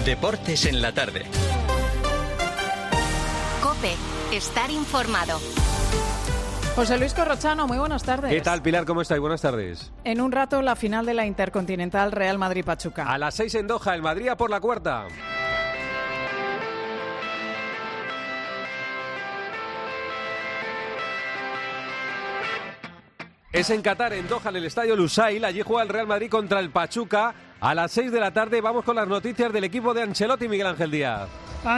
Deportes en la tarde. COPE. Estar informado. José Luis Corrochano, muy buenas tardes. ¿Qué tal, Pilar? ¿Cómo estáis? Buenas tardes. En un rato, la final de la Intercontinental Real Madrid-Pachuca. A las 6 en Doha, el Madrid a por la cuarta. Es en Qatar, en Doha, en el estadio Lusail. Allí juega el Real Madrid contra el Pachuca. A las 6 de la tarde vamos con las noticias del equipo de Ancelotti, Miguel Ángel Díaz.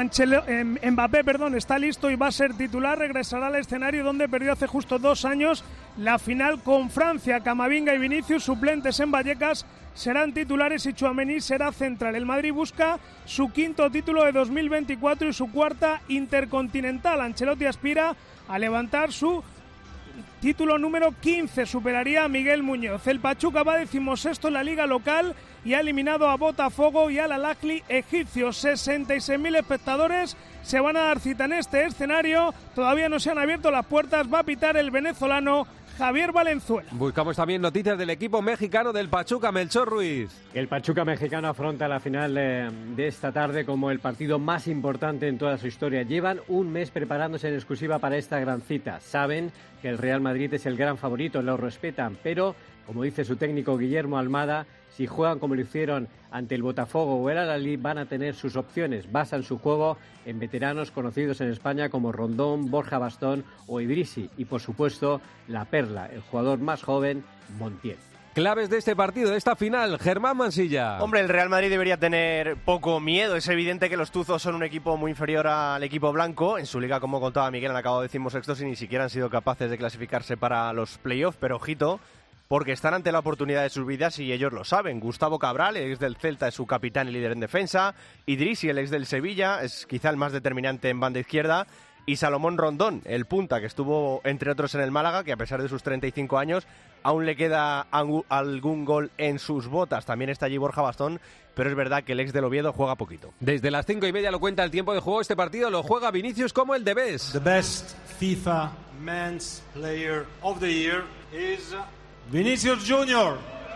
Mbappé, está listo y va a ser titular. Regresará al escenario donde perdió hace justo 2 años la final con Francia. Camavinga y Vinicius, suplentes en Vallecas, serán titulares y Tchouaméni será central. El Madrid busca su 5º título de 2024 y su 4ª Intercontinental. Ancelotti aspira a levantar su título número 15, superaría a Miguel Muñoz. El Pachuca va 16º en la liga local y ha eliminado a Botafogo y al Al-Ahly egipcio. 66.000 espectadores se van a dar cita en este escenario. Todavía no se han abierto las puertas. Va a pitar el venezolano Javier Valenzuela. Buscamos también noticias del equipo mexicano del Pachuca, Melchor Ruiz. El Pachuca mexicano afronta la final de esta tarde como el partido más importante en toda su historia. Llevan un mes preparándose en exclusiva para esta gran cita. Saben que el Real Madrid es el gran favorito, lo respetan, pero, como dice su técnico Guillermo Almada, si juegan como lo hicieron ante el Botafogo o el Al-Ahly, van a tener sus opciones. Basan su juego en veteranos conocidos en España como Rondón, Borja Bastón o Idrissi. Y, por supuesto, la perla, el jugador más joven, Montiel. Claves de este partido, de esta final, Germán Mansilla. Hombre, el Real Madrid debería tener poco miedo. Es evidente que los tuzos son un equipo muy inferior al equipo blanco. En su liga, como contaba Miguel, han acabado 16º y ni siquiera han sido capaces de clasificarse para los playoffs. Pero ojito, porque están ante la oportunidad de sus vidas y ellos lo saben. Gustavo Cabral, el ex del Celta, es su capitán y líder en defensa. Idrissi, el ex del Sevilla, es quizá el más determinante en banda izquierda. Y Salomón Rondón, el punta que estuvo entre otros en el Málaga, que a pesar de sus 35 años aún le queda algún gol en sus botas. También está allí Borja Bastón, pero es verdad que el ex del Oviedo juega poquito. Desde las 5:30 lo cuenta el tiempo de juego. Este partido lo juega Vinicius como el de Best. The best FIFA Men's Player of the Year is Vinicius Junior.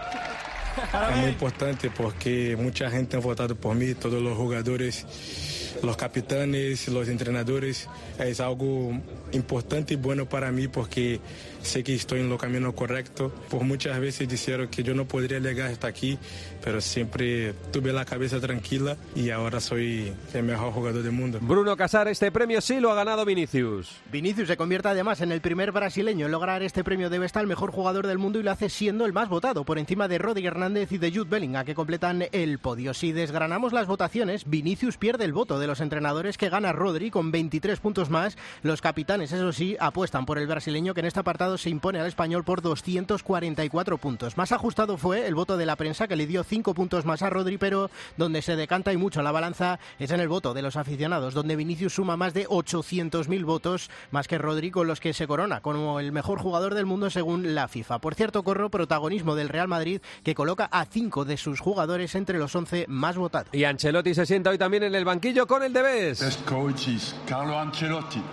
Es muy importante porque mucha gente ha votado por mí, todos los jugadores, los capitanes, los entrenadores. Es algo importante y bueno para mí porque sé que estoy en el camino correcto. Por muchas veces dijeron que yo no podría llegar hasta aquí, pero siempre tuve la cabeza tranquila y ahora soy el mejor jugador del mundo. Bruno Casar, este premio sí lo ha ganado Vinicius. Vinicius se convierte además en el primer brasileño en lograr este premio de Best al mejor jugador del mundo y lo hace siendo el más votado, por encima de Rodri Hernández y de Jude Bellingham, que completan el podio. Si desgranamos las votaciones, Vinicius pierde el voto de los entrenadores, que gana Rodri con 23 puntos más. Los capitanes, eso sí, apuestan por el brasileño, que en este apartado se impone al español por 244 puntos. Más ajustado fue el voto de la prensa, que le dio 5 puntos más a Rodri, pero donde se decanta y mucho en la balanza es en el voto de los aficionados, donde Vinicius suma más de 800.000 votos, más que Rodri, con los que se corona como el mejor jugador del mundo según la FIFA. Por cierto, corro protagonismo del Real Madrid, que coloca a 5 de sus jugadores entre los 11 más votados. Y Ancelotti se sienta hoy también en el banquillo con el de Best. Best coach is Carlo Ancelotti.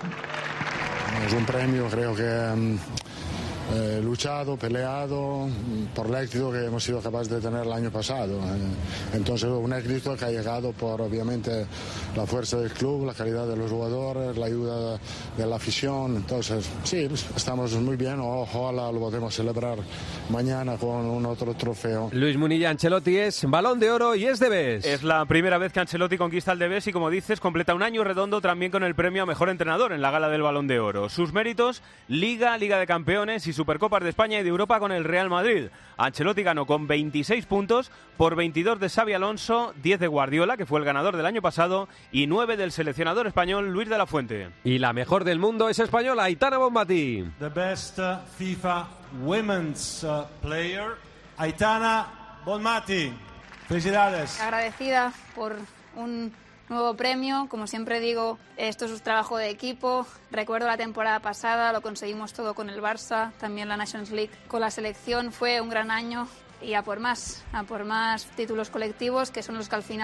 Es un premio, creo que luchado, peleado por el éxito que hemos sido capaces de tener el año pasado. Entonces, un éxito que ha llegado por, obviamente, la fuerza del club, la calidad de los jugadores, la ayuda de la afición. Entonces, sí, estamos muy bien. Ojalá lo podemos celebrar mañana con un otro trofeo. Luis Munilla, Ancelotti es Balón de Oro y es de Best. Es la primera vez que Ancelotti conquista el de Best y, como dices, completa un año redondo también con el premio a Mejor Entrenador en la gala del Balón de Oro. Sus méritos: Liga de Campeones y Supercopas de España y de Europa con el Real Madrid. Ancelotti ganó con 26 puntos por 22 de Xabi Alonso, 10 de Guardiola, que fue el ganador del año pasado, y 9 del seleccionador español Luis de la Fuente. Y la mejor del mundo es española, Aitana Bonmatí. The best FIFA Women's Player, Aitana Bonmatí. Felicidades. Agradecida por un nuevo premio. Como siempre digo, esto es un trabajo de equipo. Recuerdo la temporada pasada, lo conseguimos todo con el Barça, también la Nations League con la selección. Fue un gran año y a por más títulos colectivos, que son los que al final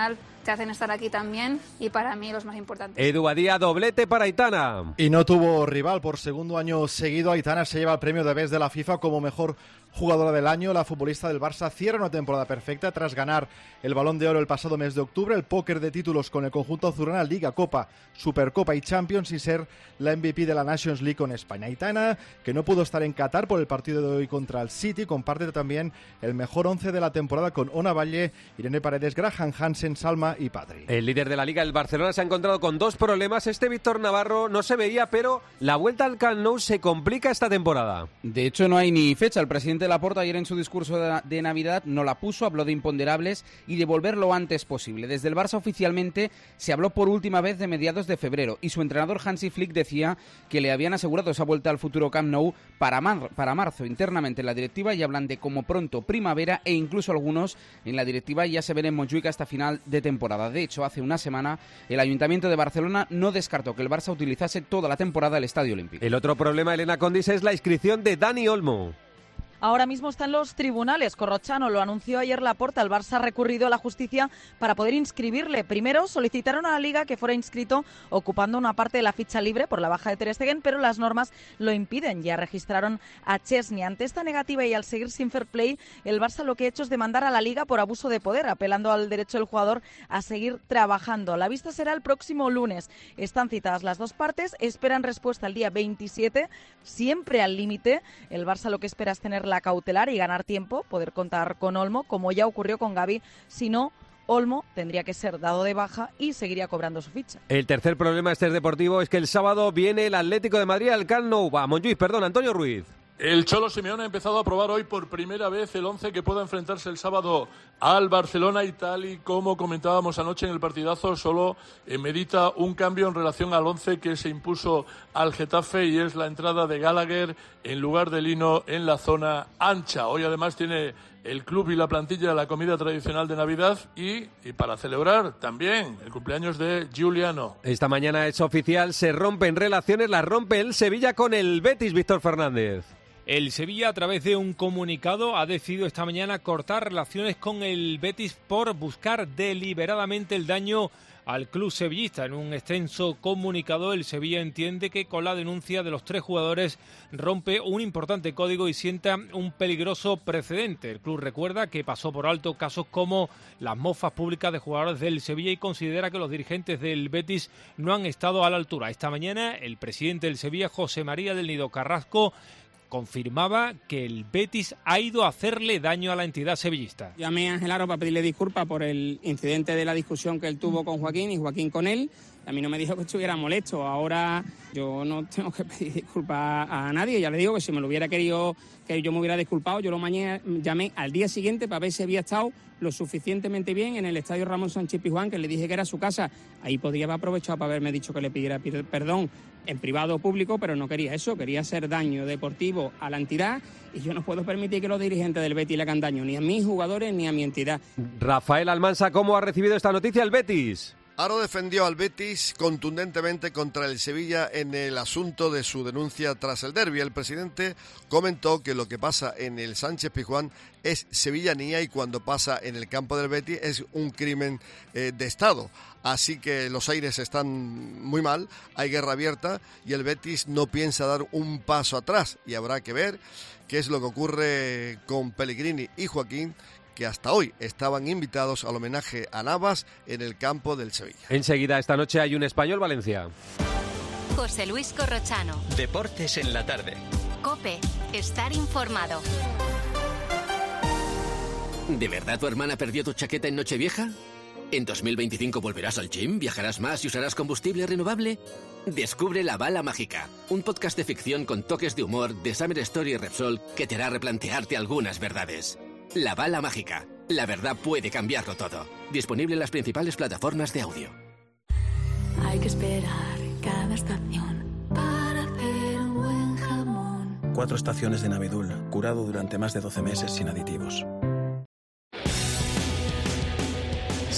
te hacen estar aquí también y para mí los más importantes. Edu Badía, doblete para Aitana. Y no tuvo rival. Por segundo año seguido, Aitana se lleva el premio de Best de la FIFA como mejor jugadora del año. La futbolista del Barça cierra una temporada perfecta tras ganar el Balón de Oro el pasado mes de octubre, el póker de títulos con el conjunto azulgrana, Liga, Copa, Supercopa y Champions, y ser la MVP de la Nations League con España. Aitana, que no pudo estar en Qatar por el partido de hoy contra el City, comparte también el mejor 11 de la temporada con Ona Valle, Irene Paredes, Graham Hansen, Salma y Patri. El líder de la Liga, el Barcelona, se ha encontrado con dos problemas. Víctor Navarro no se veía, pero la vuelta al Camp Nou se complica esta temporada. De hecho, no hay ni fecha. El presidente Laporta ayer en su discurso de Navidad no la puso, habló de imponderables y de volver lo antes posible. Desde el Barça oficialmente se habló por última vez de mediados de febrero y su entrenador Hansi Flick decía que le habían asegurado esa vuelta al futuro Camp Nou para marzo. Internamente en la directiva ya hablan de como pronto primavera e incluso algunos en la directiva ya se ven en Montjuic hasta final de temporada. De hecho, hace una semana el Ayuntamiento de Barcelona no descartó que el Barça utilizase toda la temporada el Estadio Olímpico. El otro problema, Elena Condis, es la inscripción de Dani Olmo. Ahora mismo está en los tribunales. Corrochano lo anunció ayer Laporta. El Barça ha recurrido a la justicia para poder inscribirle. Primero solicitaron a la Liga que fuera inscrito ocupando una parte de la ficha libre por la baja de Ter Stegen, pero las normas lo impiden. Ya registraron a Chesney. Ante esta negativa y al seguir sin fair play, el Barça lo que ha hecho es demandar a la Liga por abuso de poder, apelando al derecho del jugador a seguir trabajando. La vista será el próximo lunes. Están citadas las dos partes, esperan respuesta el día 27, siempre al límite. El Barça lo que espera es tener la cautelar y ganar tiempo, poder contar con Olmo, como ya ocurrió con Gavi. Si no, Olmo tendría que ser dado de baja y seguiría cobrando su ficha. El tercer problema deportivo es que el sábado viene el Atlético de Madrid al Camp Nou. Antonio Ruiz. El Cholo Simeone ha empezado a probar hoy por primera vez el 11 que pueda enfrentarse el sábado al Barcelona, y tal y como comentábamos anoche en el partidazo, solo medita un cambio en relación al 11 que se impuso al Getafe, y es la entrada de Gallagher en lugar de Lino en la zona ancha. Hoy además tiene el club y la plantilla la comida tradicional de Navidad y para celebrar también el cumpleaños de Giuliano. Esta mañana es oficial, se rompen relaciones, las rompe el Sevilla con el Betis, Víctor Fernández. El Sevilla, a través de un comunicado, ha decidido esta mañana cortar relaciones con el Betis por buscar deliberadamente el daño al club sevillista. En un extenso comunicado, el Sevilla entiende que con la denuncia de los tres jugadores rompe un importante código y sienta un peligroso precedente. El club recuerda que pasó por alto casos como las mofas públicas de jugadores del Sevilla y considera que los dirigentes del Betis no han estado a la altura. Esta mañana, el presidente del Sevilla, José María del Nido Carrasco, confirmaba que el Betis ha ido a hacerle daño a la entidad sevillista. Llamé a Ángel Aro para pedirle disculpas por el incidente de la discusión que él tuvo con Joaquín y Joaquín con él. A mí no me dijo que estuviera molesto. Ahora yo no tengo que pedir disculpas a nadie. Ya le digo que si me lo hubiera querido, que yo me hubiera disculpado, yo lo llamé al día siguiente para ver si había estado lo suficientemente bien en el estadio Ramón Sánchez Pizjuán, que le dije que era su casa. Ahí podría haber aprovechado para haberme dicho que le pidiera perdón en privado o público, pero no quería eso, quería hacer daño deportivo a la entidad, y yo no puedo permitir que los dirigentes del Betis le hagan daño ni a mis jugadores ni a mi entidad. Rafael Almansa, ¿cómo ha recibido esta noticia el Betis? Aro defendió al Betis contundentemente contra el Sevilla en el asunto de su denuncia tras el derbi. El presidente comentó que lo que pasa en el Sánchez Pizjuán es sevillanía y cuando pasa en el campo del Betis es un crimen de Estado. Así que los aires están muy mal, hay guerra abierta y el Betis no piensa dar un paso atrás. Y habrá que ver qué es lo que ocurre con Pellegrini y Joaquín, que hasta hoy estaban invitados al homenaje a Navas en el campo del Sevilla. Enseguida, esta noche hay un Español-Valencia. José Luis Corrochano. Deportes en la tarde. COPE. Estar informado. ¿De verdad tu hermana perdió tu chaqueta en Nochevieja? ¿En 2025 volverás al gym, viajarás más y usarás combustible renovable? Descubre La Bala Mágica, un podcast de ficción con toques de humor de Summer Story y Repsol que te hará replantearte algunas verdades. La Bala Mágica. La verdad puede cambiarlo todo. Disponible en las principales plataformas de audio. Hay que esperar cada estación para hacer un buen jamón. 4 estaciones de Navidul, curado durante más de 12 meses sin aditivos.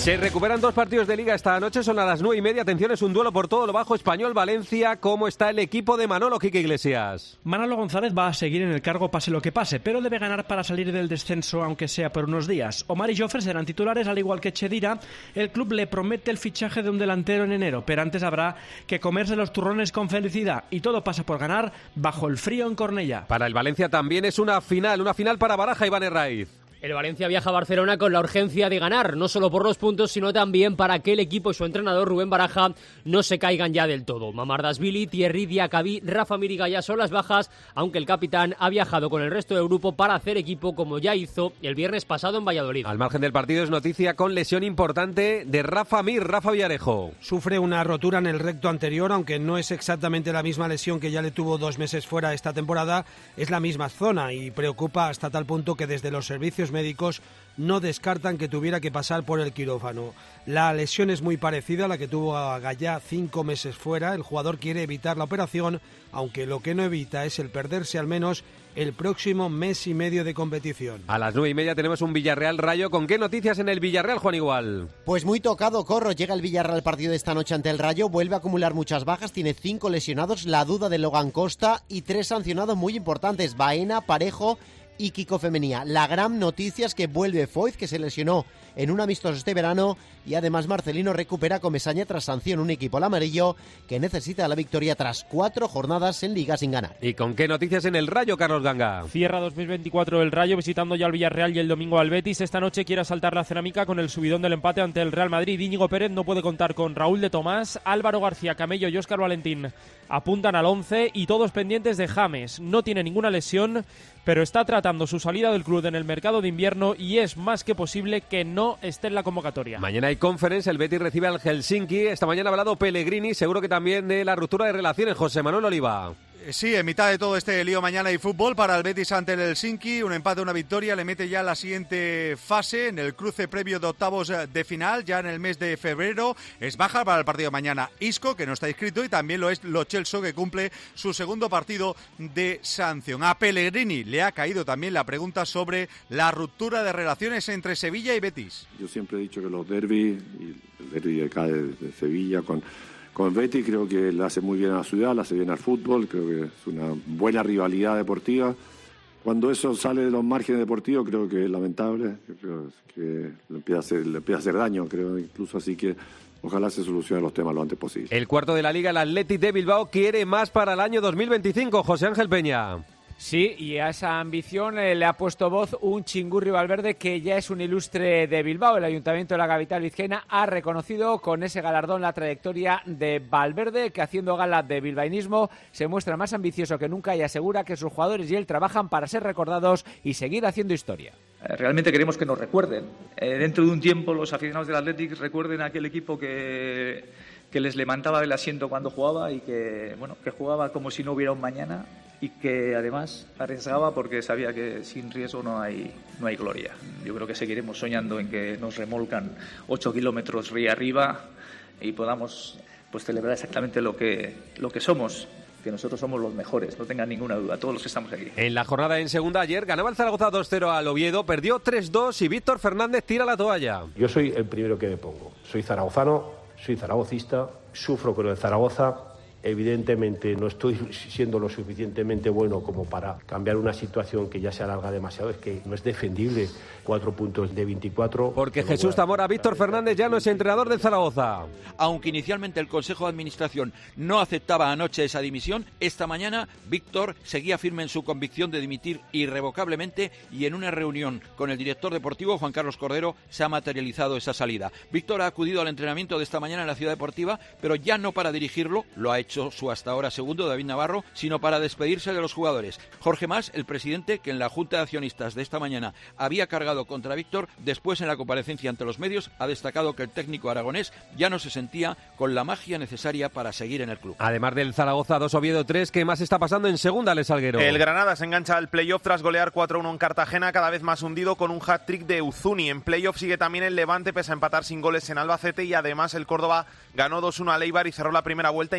Se recuperan 2 partidos de Liga esta noche, son a las 9:30. Atención, es un duelo por todo lo bajo. Español-Valencia. ¿Cómo está el equipo de Manolo Quique Iglesias? Manolo González va a seguir en el cargo pase lo que pase, pero debe ganar para salir del descenso, aunque sea por unos días. Omar y Jofre serán titulares, al igual que Chedira. El club le promete el fichaje de un delantero en enero, pero antes habrá que comerse los turrones con felicidad. Y todo pasa por ganar bajo el frío en Cornellá. Para el Valencia también es una final para Baraja, Iván Herraiz. El Valencia viaja a Barcelona con la urgencia de ganar, no solo por los puntos, sino también para que el equipo y su entrenador Rubén Baraja no se caigan ya del todo. Mamardashvili, Thierry, Diacabí, Rafa Mir y Gaya son las bajas, aunque el capitán ha viajado con el resto del grupo para hacer equipo, como ya hizo el viernes pasado en Valladolid. Al margen del partido es noticia con lesión importante de Rafa Mir, Rafa Villarejo. Sufre una rotura en el recto anterior, aunque no es exactamente la misma lesión que ya le tuvo 2 meses fuera esta temporada, es la misma zona y preocupa hasta tal punto que desde los servicios médicos no descartan que tuviera que pasar por el quirófano. La lesión es muy parecida a la que tuvo a Gaya 5 meses fuera. El jugador quiere evitar la operación, aunque lo que no evita es el perderse al menos el próximo mes y medio de competición. A las 9:30 tenemos un Villarreal-Rayo. ¿Con qué noticias en el Villarreal, Juan Igual? Pues muy tocado, Corro. Llega el Villarreal al partido de esta noche ante el Rayo. Vuelve a acumular muchas bajas. Tiene 5 lesionados. La duda de Logan Costa y 3 sancionados muy importantes. Baena, Parejo y Kiko Femenía. La gran noticia es que vuelve Foyth, que se lesionó en un amistoso este verano, y además Marcelino recupera a Comesaña tras sanción, un equipo al amarillo que necesita la victoria tras 4 jornadas en Liga sin ganar. ¿Y con qué noticias en el Rayo, Carlos Ganga? Cierra 2024 el Rayo visitando ya al Villarreal y el domingo al Betis. Esta noche quiere asaltar la cerámica con el subidón del empate ante el Real Madrid. Íñigo Pérez no puede contar con Raúl de Tomás, Álvaro García Camello y Óscar Valentín apuntan al 11 y todos pendientes de James. No tiene ninguna lesión, pero está tratando su salida del club en el mercado de invierno y es más que posible que no esté en la convocatoria. Mañana hay conference, el Betis recibe al Helsinki. Esta mañana ha hablado Pellegrini, seguro que también de la ruptura de relaciones. José Manuel Oliva. Sí, en mitad de todo este lío mañana hay fútbol para el Betis ante el Helsinki. Un empate, una victoria, le mete ya la siguiente fase en el cruce previo de octavos de final, ya en el mes de febrero. Es baja para el partido de mañana Isco, que no está inscrito, y también lo es Lo Celso, que cumple su segundo partido de sanción. A Pellegrini le ha caído también la pregunta sobre la ruptura de relaciones entre Sevilla y Betis. Yo siempre he dicho que los derbis, y el derbi de acá de Sevilla con Betis, creo que le hace muy bien a la ciudad, le hace bien al fútbol, creo que es una buena rivalidad deportiva. Cuando eso sale de los márgenes deportivos, creo que es lamentable, creo que le empieza a hacer daño, creo, incluso, así que ojalá se solucionen los temas lo antes posible. El cuarto de la Liga, el Athletic de Bilbao, quiere más para el año 2025. José Ángel Peña. Sí, y a esa ambición le ha puesto voz un Chingurri Valverde que ya es un ilustre de Bilbao. El Ayuntamiento de la capital vizcaína ha reconocido con ese galardón la trayectoria de Valverde, que haciendo gala de bilbaínismo se muestra más ambicioso que nunca y asegura que sus jugadores y él trabajan para ser recordados y seguir haciendo historia. Realmente queremos que nos recuerden. Dentro de un tiempo los aficionados del Athletic recuerden a aquel equipo que les levantaba el asiento cuando jugaba y que jugaba como si no hubiera un mañana y que además arriesgaba porque sabía que sin riesgo no hay gloria. Yo creo que seguiremos soñando en que nos remolcan 8 kilómetros río arriba y podamos celebrar exactamente lo que somos, que nosotros somos los mejores, no tengan ninguna duda, todos los que estamos aquí. En la jornada en segunda ayer ganaba el Zaragoza 2-0 al Oviedo, perdió 3-2 y Víctor Fernández tira la toalla. Yo soy el primero que me pongo, soy zaragozano, soy zaragocista, sufro con el Zaragoza. Evidentemente no estoy siendo lo suficientemente bueno como para cambiar una situación que ya se alarga demasiado. Es que no es defendible 4 puntos de 24. Porque Jesús Zamora, Víctor Fernández ya no es entrenador del Zaragoza. Aunque inicialmente el Consejo de Administración no aceptaba anoche esa dimisión, esta mañana Víctor seguía firme en su convicción de dimitir irrevocablemente y en una reunión con el director deportivo, Juan Carlos Cordero, se ha materializado esa salida. Víctor ha acudido al entrenamiento de esta mañana en la Ciudad Deportiva, pero ya no para dirigirlo, lo ha hecho su hasta ahora segundo, David Navarro, sino para despedirse de los jugadores. Jorge Mas, el presidente, que en la Junta de Accionistas de esta mañana había cargado contra Víctor, después en la comparecencia ante los medios ha destacado que el técnico aragonés ya no se sentía con la magia necesaria para seguir en el club. Además del Zaragoza 2 Oviedo 3, ¿qué más está pasando en segunda, Les Salguero? El Granada se engancha al playoff tras golear 4-1 en Cartagena, cada vez más hundido con un hat-trick de Uzuni. En playoff sigue también el Levante, pese a empatar sin goles en Albacete, y además el Córdoba ganó 2-1 a Eibar y cerró la primera vuelta invicto en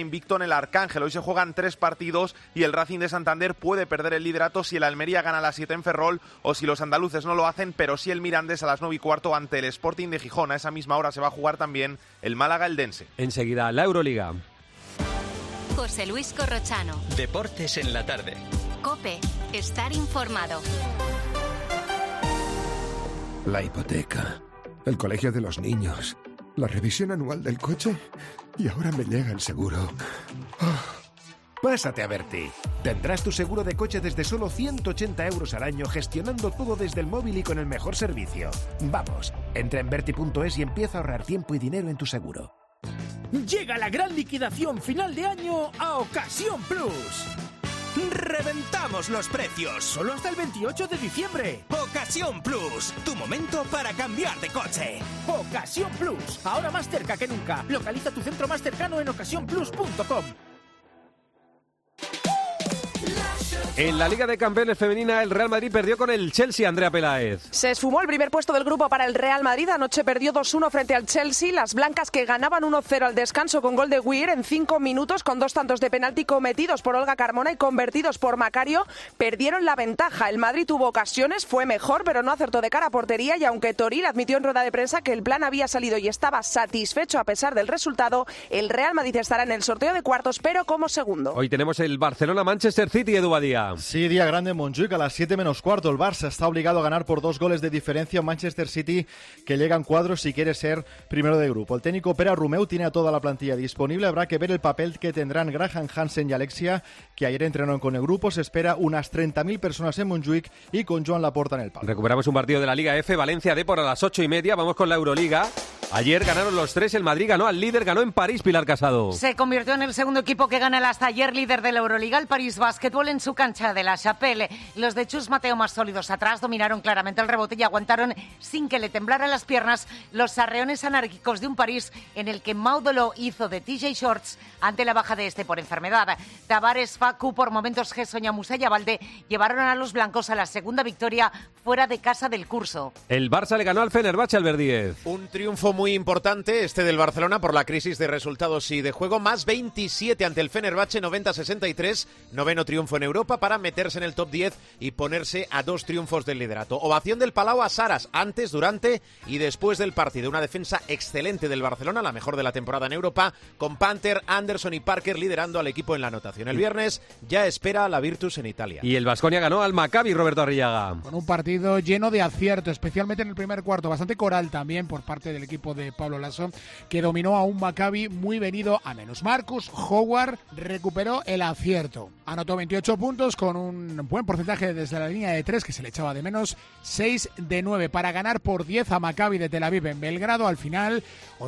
el Arcángel. Hoy se juegan 3 partidos y el Racing de Santander puede perder el liderato si el Almería gana a las 7 en Ferrol o si los andaluces no lo hacen, pero sí el Mirandés a las 9:15 ante el Sporting de Gijón. A esa misma hora se va a jugar también el Málaga-Eldense. Enseguida, la Euroliga. José Luis Corrochano. Deportes en la tarde. COPE. Estar informado. La hipoteca, el colegio de los niños, la revisión anual del coche y ahora me llega el seguro. Pásate a Berti. Tendrás tu seguro de coche desde solo 180 euros al año, gestionando todo desde el móvil y con el mejor servicio. Vamos, entra en Berti.es y empieza a ahorrar tiempo y dinero en tu seguro. Llega la gran liquidación final de año a Ocasión Plus. ¡Reventamos los precios! Solo hasta el 28 de diciembre. Ocasión Plus, tu momento para cambiar de coche. Ocasión Plus, ahora más cerca que nunca. Localiza tu centro más cercano en ocasiónplus.com. En la Liga de Campeones Femenina, el Real Madrid perdió con el Chelsea, Andrea Peláez. Se esfumó el primer puesto del grupo para el Real Madrid. Anoche perdió 2-1 frente al Chelsea. Las blancas, que ganaban 1-0 al descanso con gol de Weir en 5 minutos, con 2 tantos de penalti cometidos por Olga Carmona y convertidos por Macario, perdieron la ventaja. El Madrid tuvo ocasiones, fue mejor, pero no acertó de cara a portería, y aunque Toril admitió en rueda de prensa que el plan había salido y estaba satisfecho a pesar del resultado, el Real Madrid estará en el sorteo de cuartos, pero como segundo. Hoy tenemos el Barcelona-Manchester City, Edu Badía. Sí, día grande en Montjuic a las 7:15. El Barça está obligado a ganar por 2 goles de diferencia. Manchester City, que llega en cuadros si quiere ser primero de grupo. El técnico Pere Romeu tiene a toda la plantilla disponible. Habrá que ver el papel que tendrán Graham Hansen y Alexia, que ayer entrenaron con el grupo. Se espera unas 30.000 personas en Montjuic y con Joan Laporta en el palco. Recuperamos un partido de la Liga F, Valencia-Depor a las 8:30. Vamos con la Euroliga. Ayer ganaron los 3, el Madrid ganó al líder, ganó en París, Pilar Casado. Se convirtió en el segundo equipo que gana el hasta ayer líder de la Euroliga, el París Basketball, en su cancha de la Chapelle. Los de Chus Mateo, más sólidos atrás, dominaron claramente el rebote y aguantaron sin que le temblaran las piernas los arreones anárquicos de un París en el que Maudolo hizo de TJ Shorts ante la baja de este por enfermedad. Tavares, Facu, por momentos Gessoña, Musa y Abalde llevaron a los blancos a la segunda victoria fuera de casa del curso. El Barça le ganó al Fenerbahce, Albert Díez. Un triunfo muy importante este del Barcelona por la crisis de resultados y de juego, más 27 ante el Fenerbahce, 90-63, noveno triunfo en Europa para meterse en el top 10 y ponerse a 2 triunfos del liderato. Ovación del Palau a Saras antes, durante y después del partido. Una defensa excelente del Barcelona, la mejor de la temporada en Europa, con Panther, Anderson y Parker liderando al equipo en la anotación. El viernes ya espera la Virtus en Italia. Y el Baskonia ganó al Maccabi, Roberto Arriaga. Con un partido lleno de acierto, especialmente en el primer cuarto, bastante coral también por parte del equipo de Pablo Lasso, que dominó a un Maccabi muy venido a menos. Marcus Howard recuperó el acierto. Anotó 28 puntos con un buen porcentaje desde la línea de 3, que se le echaba de menos, 6 de 9 para ganar por 10 a Maccabi de Tel Aviv en Belgrado. Al final,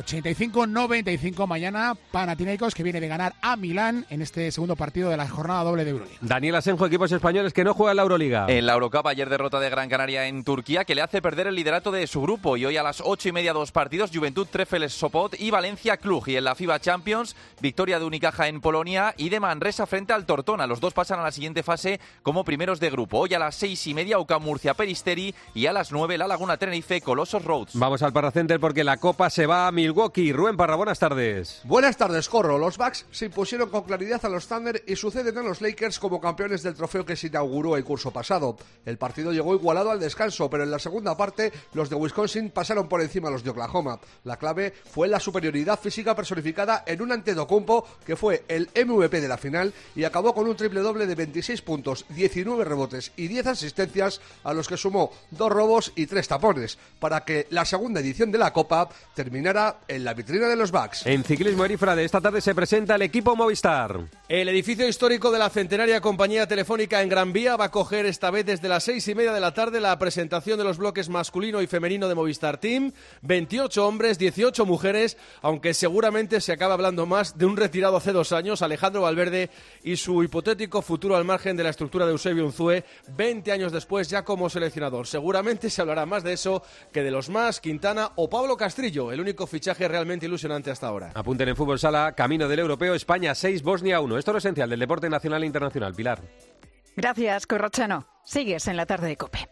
85-95. Mañana Panathinaikos, que viene de ganar a Milán en este segundo partido de la jornada doble de Euroliga. Daniel Asenjo, equipos españoles que no juegan la Euroliga. En la Eurocup, ayer derrota de Gran Canaria en Turquía, que le hace perder el liderato de su grupo. Y hoy a las 8:30 2 partidos, Juventud Trefl Sopot y Valencia Cluj. Y en la FIBA Champions, victoria de Unicaja en Polonia y de Manresa frente al Tortona. Los dos pasan a la siguiente fase como primeros de grupo. Hoy a las 6:30 UCAM Murcia Peristeri y a las 9 La Laguna Tenerife Colosos Roads. Vamos al Parra Center porque la Copa se va a Milwaukee. Rubén Parra, buenas tardes. Buenas tardes, Corro. Los Bucks se impusieron con claridad a los Thunder y suceden a los Lakers como campeones del trofeo que se inauguró el curso pasado. El partido llegó igualado al descanso, pero en la segunda parte los de Wisconsin pasaron por encima a los de Oklahoma. La clave fue la superioridad física personificada en un Antetokounmpo que fue el MVP de la final y acabó con un triple doble de 26 puntos, 19 rebotes y 10 asistencias, a los que sumó 2 robos y 3 tapones, para que la segunda edición de la Copa terminara en la vitrina de los Bucks. En ciclismo, Erifrade, esta tarde se presenta el equipo Movistar. El edificio histórico de la centenaria compañía telefónica en Gran Vía va a coger esta vez desde las 6:30 de la tarde la presentación de los bloques masculino y femenino de Movistar Team. 28 hombres, 18 mujeres, aunque seguramente se acaba hablando más de un retirado hace 2 años, Alejandro Valverde, y su hipotético futuro al margen de la estructura de Eusebio Unzúe, 20 años después ya como seleccionador. Seguramente se hablará más de eso que de los más, Quintana o Pablo Castrillo, el único fichaje realmente ilusionante hasta ahora. Apunten en Fútbol Sala, camino del europeo, España 6, Bosnia 1. Esto es lo esencial del deporte nacional e internacional. Pilar. Gracias, Corrochano. Sigues en la tarde de COPE.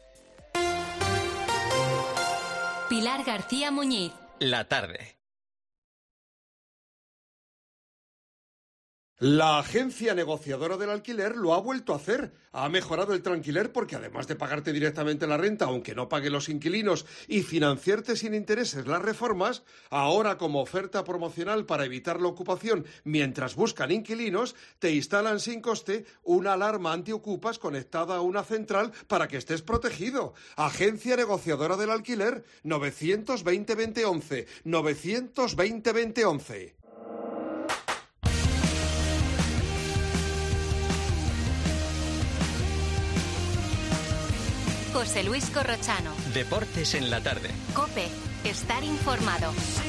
Pilar García Muñiz. La tarde. La agencia negociadora del alquiler lo ha vuelto a hacer. Ha mejorado el Tranquiler porque además de pagarte directamente la renta, aunque no paguen los inquilinos, y financiarte sin intereses las reformas, ahora como oferta promocional para evitar la ocupación mientras buscan inquilinos, te instalan sin coste una alarma antiocupas conectada a una central para que estés protegido. Agencia negociadora del alquiler, 920-2011, 920-2011. José Luis Corrochano. Deportes en la tarde. COPE. Estar informado.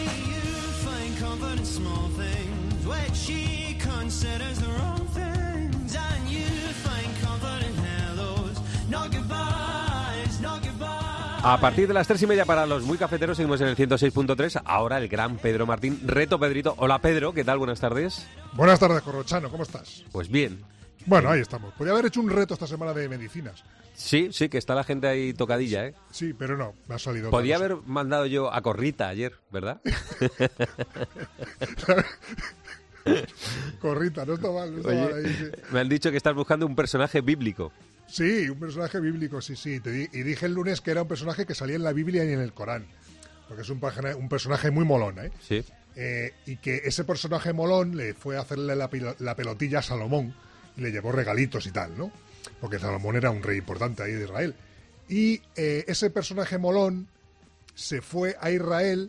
A partir de las 3:30 para los muy cafeteros seguimos en el 106.3. Ahora el gran Pedro Martín. Reto Pedrito. Hola Pedro, ¿qué tal? Buenas tardes. Buenas tardes, Corrochano, ¿cómo estás? Pues bien. Bueno, ahí estamos. Podría haber hecho un reto esta semana de medicinas. Sí, que está la gente ahí tocadilla, ¿eh? Sí, pero no, me ha salido. Podía haber mandado yo a Corrita ayer, ¿verdad? Corrita, no está mal, no está Oye, mal ahí, sí. Me han dicho que estás buscando un personaje bíblico. Sí, un personaje bíblico, sí. Y dije el lunes que era un personaje que salía en la Biblia y en el Corán. Porque es un personaje muy molón, ¿eh? Sí. Y que ese personaje molón le fue a hacerle la pelotilla a Salomón y le llevó regalitos y tal, ¿no? Porque Salomón era un rey importante ahí de Israel. Y ese personaje molón se fue a Israel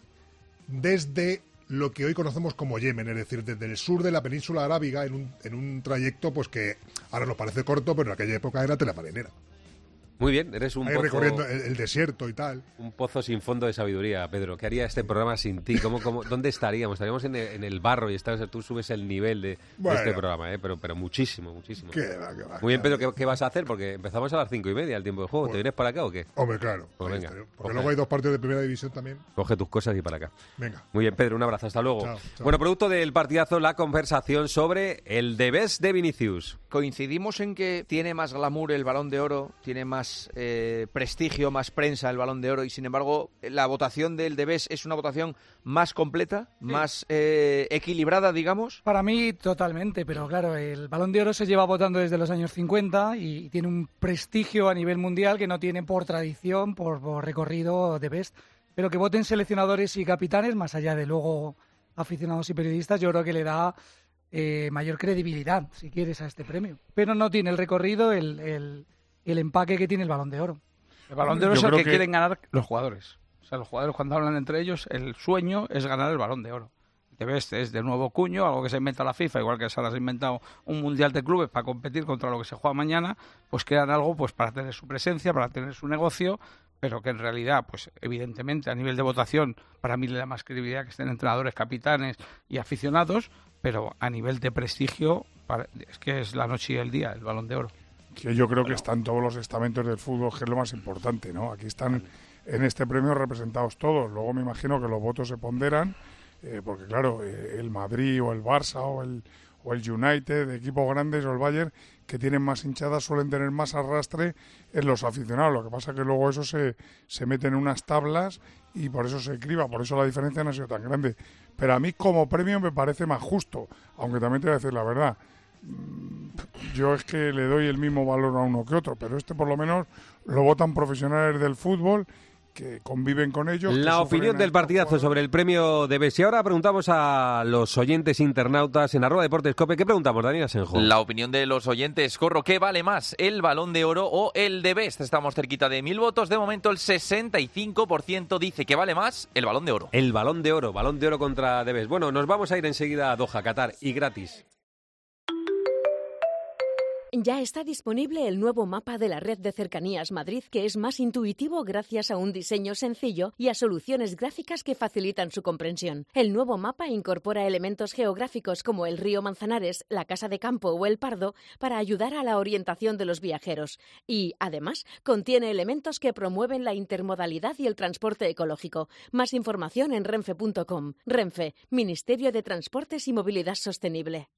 desde lo que hoy conocemos como Yemen, es decir, desde el sur de la península arábiga en un trayecto pues que ahora nos parece corto, pero en aquella época era tela marinera. Muy bien, eres un ahí pozo... recorriendo el desierto y tal. Un pozo sin fondo de sabiduría, Pedro. ¿Qué haría este programa sin ti? ¿Dónde estaríamos? Estaríamos en el barro y tú subes el nivel de este programa, ¿eh? Pero muchísimo. Qué va. Muy bien, Pedro, ¿qué vas a hacer? Porque empezamos a las 5:30 el tiempo de juego. ¿Te vienes para acá o qué? Hombre, claro. Pues venga. Porque luego hay 2 partidos de primera división también. Coge tus cosas y para acá. Venga. Muy bien, Pedro, un abrazo. Hasta luego. Chao. Bueno, producto del partidazo, la conversación sobre el The Best de Vinicius. Coincidimos en que tiene más glamour el Balón de Oro, tiene más prestigio, más prensa el Balón de Oro, y sin embargo la votación del The Best es una votación más completa, más equilibrada, digamos. Para mí totalmente, pero claro, el Balón de Oro se lleva votando desde los años 50 y tiene un prestigio a nivel mundial que no tiene por tradición, por recorrido The Best, pero que voten seleccionadores y capitanes, más allá de luego aficionados y periodistas, yo creo que le da mayor credibilidad, si quieres, a este premio. Pero no tiene el recorrido, el empaque que tiene el Balón de Oro. El Balón de Oro es el que quieren ganar los jugadores. O sea, los jugadores cuando hablan entre ellos, el sueño es ganar el Balón de Oro. The Best es de nuevo cuño, algo que se inventa la FIFA, igual que se ha inventado un mundial de clubes para competir contra lo que se juega mañana, pues crean algo pues para tener su presencia, para tener su negocio, pero que en realidad, pues evidentemente a nivel de votación, para mí le da más credibilidad que estén entrenadores, capitanes y aficionados, pero a nivel de prestigio, es que es la noche y el día, el Balón de Oro. Que yo creo que están todos los estamentos del fútbol, que es lo más importante, ¿no? Aquí están en este premio representados todos. Luego me imagino que los votos se ponderan, porque claro, el Madrid o el Barça o el United, equipos grandes, o el Bayern, que tienen más hinchadas, suelen tener más arrastre en los aficionados. Lo que pasa es que luego eso se mete en unas tablas y por eso se criba, por eso la diferencia no ha sido tan grande. Pero a mí como premio me parece más justo, aunque también te voy a decir la verdad. Yo es que le doy el mismo valor a uno que otro, pero este por lo menos lo votan profesionales del fútbol que conviven con ellos. La opinión del partidazo sobre el premio de Best. Y ahora preguntamos a los oyentes internautas en @deportescope. ¿Qué preguntamos, Daniel Asenjo? La opinión de los oyentes, Corro, ¿qué vale más, el Balón de Oro o el The Best? Estamos cerquita de 1000 votos. De momento el 65% dice que vale más el Balón de Oro. El Balón de Oro contra The Best. Bueno, nos vamos a ir enseguida a Doha, Qatar, y gratis. Ya está disponible el nuevo mapa de la Red de Cercanías Madrid, que es más intuitivo gracias a un diseño sencillo y a soluciones gráficas que facilitan su comprensión. El nuevo mapa incorpora elementos geográficos como el río Manzanares, la Casa de Campo o el Pardo para ayudar a la orientación de los viajeros. Y, además, contiene elementos que promueven la intermodalidad y el transporte ecológico. Más información en renfe.com. Renfe, Ministerio de Transportes y Movilidad Sostenible.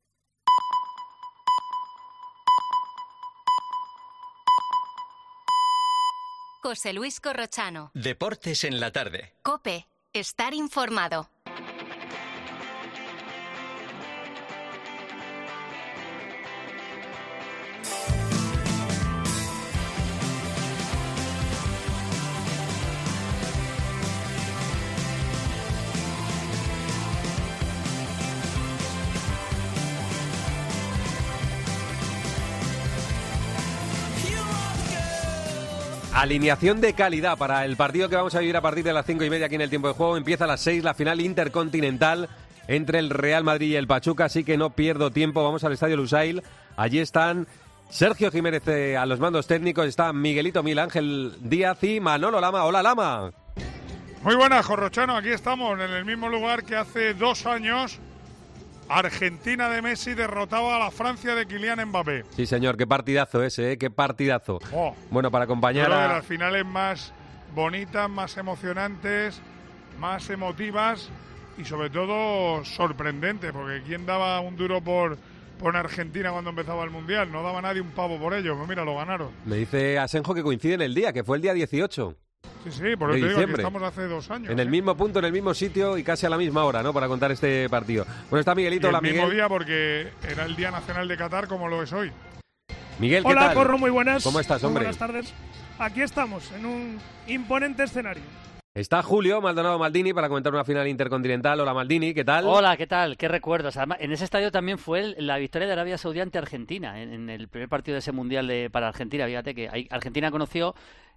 José Luis Corrochano. Deportes en la tarde. COPE. Estar informado. Alineación de calidad para el partido que vamos a vivir a partir de las 5:30 aquí en el tiempo de juego. Empieza a las 6 la final intercontinental entre el Real Madrid y el Pachuca, así que no pierdo tiempo. Vamos al Estadio Lusail. Allí están Sergio Jiménez a los mandos técnicos, está Miguelito Mil Ángel Díaz y Manolo Lama. Hola, Lama. Muy buenas, Corrochano. Aquí estamos en el mismo lugar que hace 2 años Argentina de Messi derrotaba a la Francia de Kylian Mbappé. Sí, señor, qué partidazo ese, qué partidazo. Bueno, para acompañar a las finales más bonitas, más emocionantes, más emotivas y sobre todo sorprendentes, porque ¿quién daba un duro por Argentina cuando empezaba el Mundial? No daba nadie un pavo por ello, pues mira, lo ganaron. Me dice Asenjo que coincide en el día, que fue el día 18. Sí, por eso te digo que estamos hace 2 años. En el mismo punto, en el mismo sitio y casi a la misma hora, ¿no? Para contar este partido. Bueno, está Miguelito. Hola, Miguel. El mismo día porque era el Día Nacional de Qatar como lo es hoy. Miguel, ¿qué tal? Hola, Corro, muy buenas. ¿Cómo estás, hombre? Buenas tardes. Aquí estamos, en un imponente escenario. Está Julio Maldonado Maldini para comentar una final intercontinental. Hola, Maldini, ¿qué tal? Hola, ¿qué tal? ¿Qué recuerdos? Además, en ese estadio también fue la victoria de Arabia Saudí ante Argentina, en el primer partido de ese Mundial para Argentina. Fíjate que Argentina conoció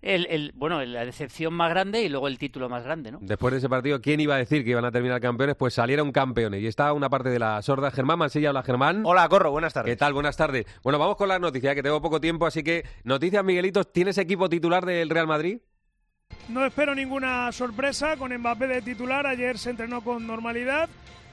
la decepción más grande y luego el título más grande, ¿no? Después de ese partido, ¿quién iba a decir que iban a terminar campeones? Pues salieron campeones. Y está una parte de la sorda, Germán Mansilla. Hola, Germán. Hola, Corro, buenas tardes. ¿Qué tal? Buenas tardes. Bueno, vamos con las noticias, que tengo poco tiempo, así que noticias, Miguelito. ¿Tienes equipo titular del Real Madrid? No espero ninguna sorpresa con Mbappé de titular. Ayer se entrenó con normalidad.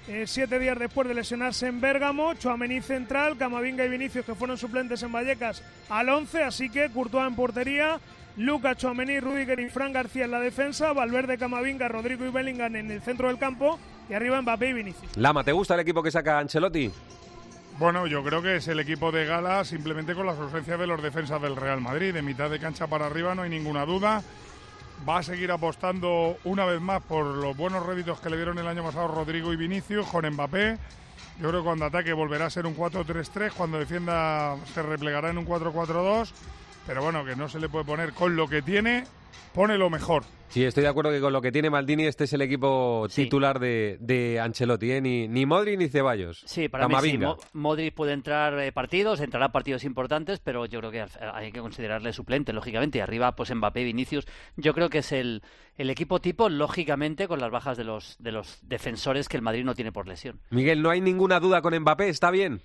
7 días después de lesionarse en Bérgamo, Tchouaméni central, Camavinga y Vinicius, que fueron suplentes en Vallecas, al 11, así que Courtois en portería, Lucas, Tchouaméni, Rüdiger y Fran García en la defensa, Valverde, Camavinga, Rodrigo y Bellingham en el centro del campo y arriba Mbappé y Vinicius. Lama, ¿te gusta el equipo que saca Ancelotti? Bueno, yo creo que es el equipo de gala simplemente con las ausencias de los defensas del Real Madrid. De mitad de cancha para arriba no hay ninguna duda. Va a seguir apostando una vez más por los buenos réditos que le dieron el año pasado Rodrigo y Vinicius con Mbappé. Yo creo que cuando ataque volverá a ser un 4-3-3, cuando defienda se replegará en un 4-4-2, pero bueno, que no se le puede poner con lo que tiene, pone lo mejor. Sí, estoy de acuerdo que con lo que tiene Maldini este es el equipo titular de Ancelotti, ¿eh? Ni Modric ni Ceballos. Sí, para Camavinga. mí sí. Modric puede entrar entrará partidos importantes, pero yo creo que hay que considerarle suplente, lógicamente. Y arriba, pues Mbappé, Vinicius. Yo creo que es el equipo tipo, lógicamente, con las bajas de los defensores que el Madrid no tiene por lesión. Miguel, no hay ninguna duda con Mbappé, ¿está bien?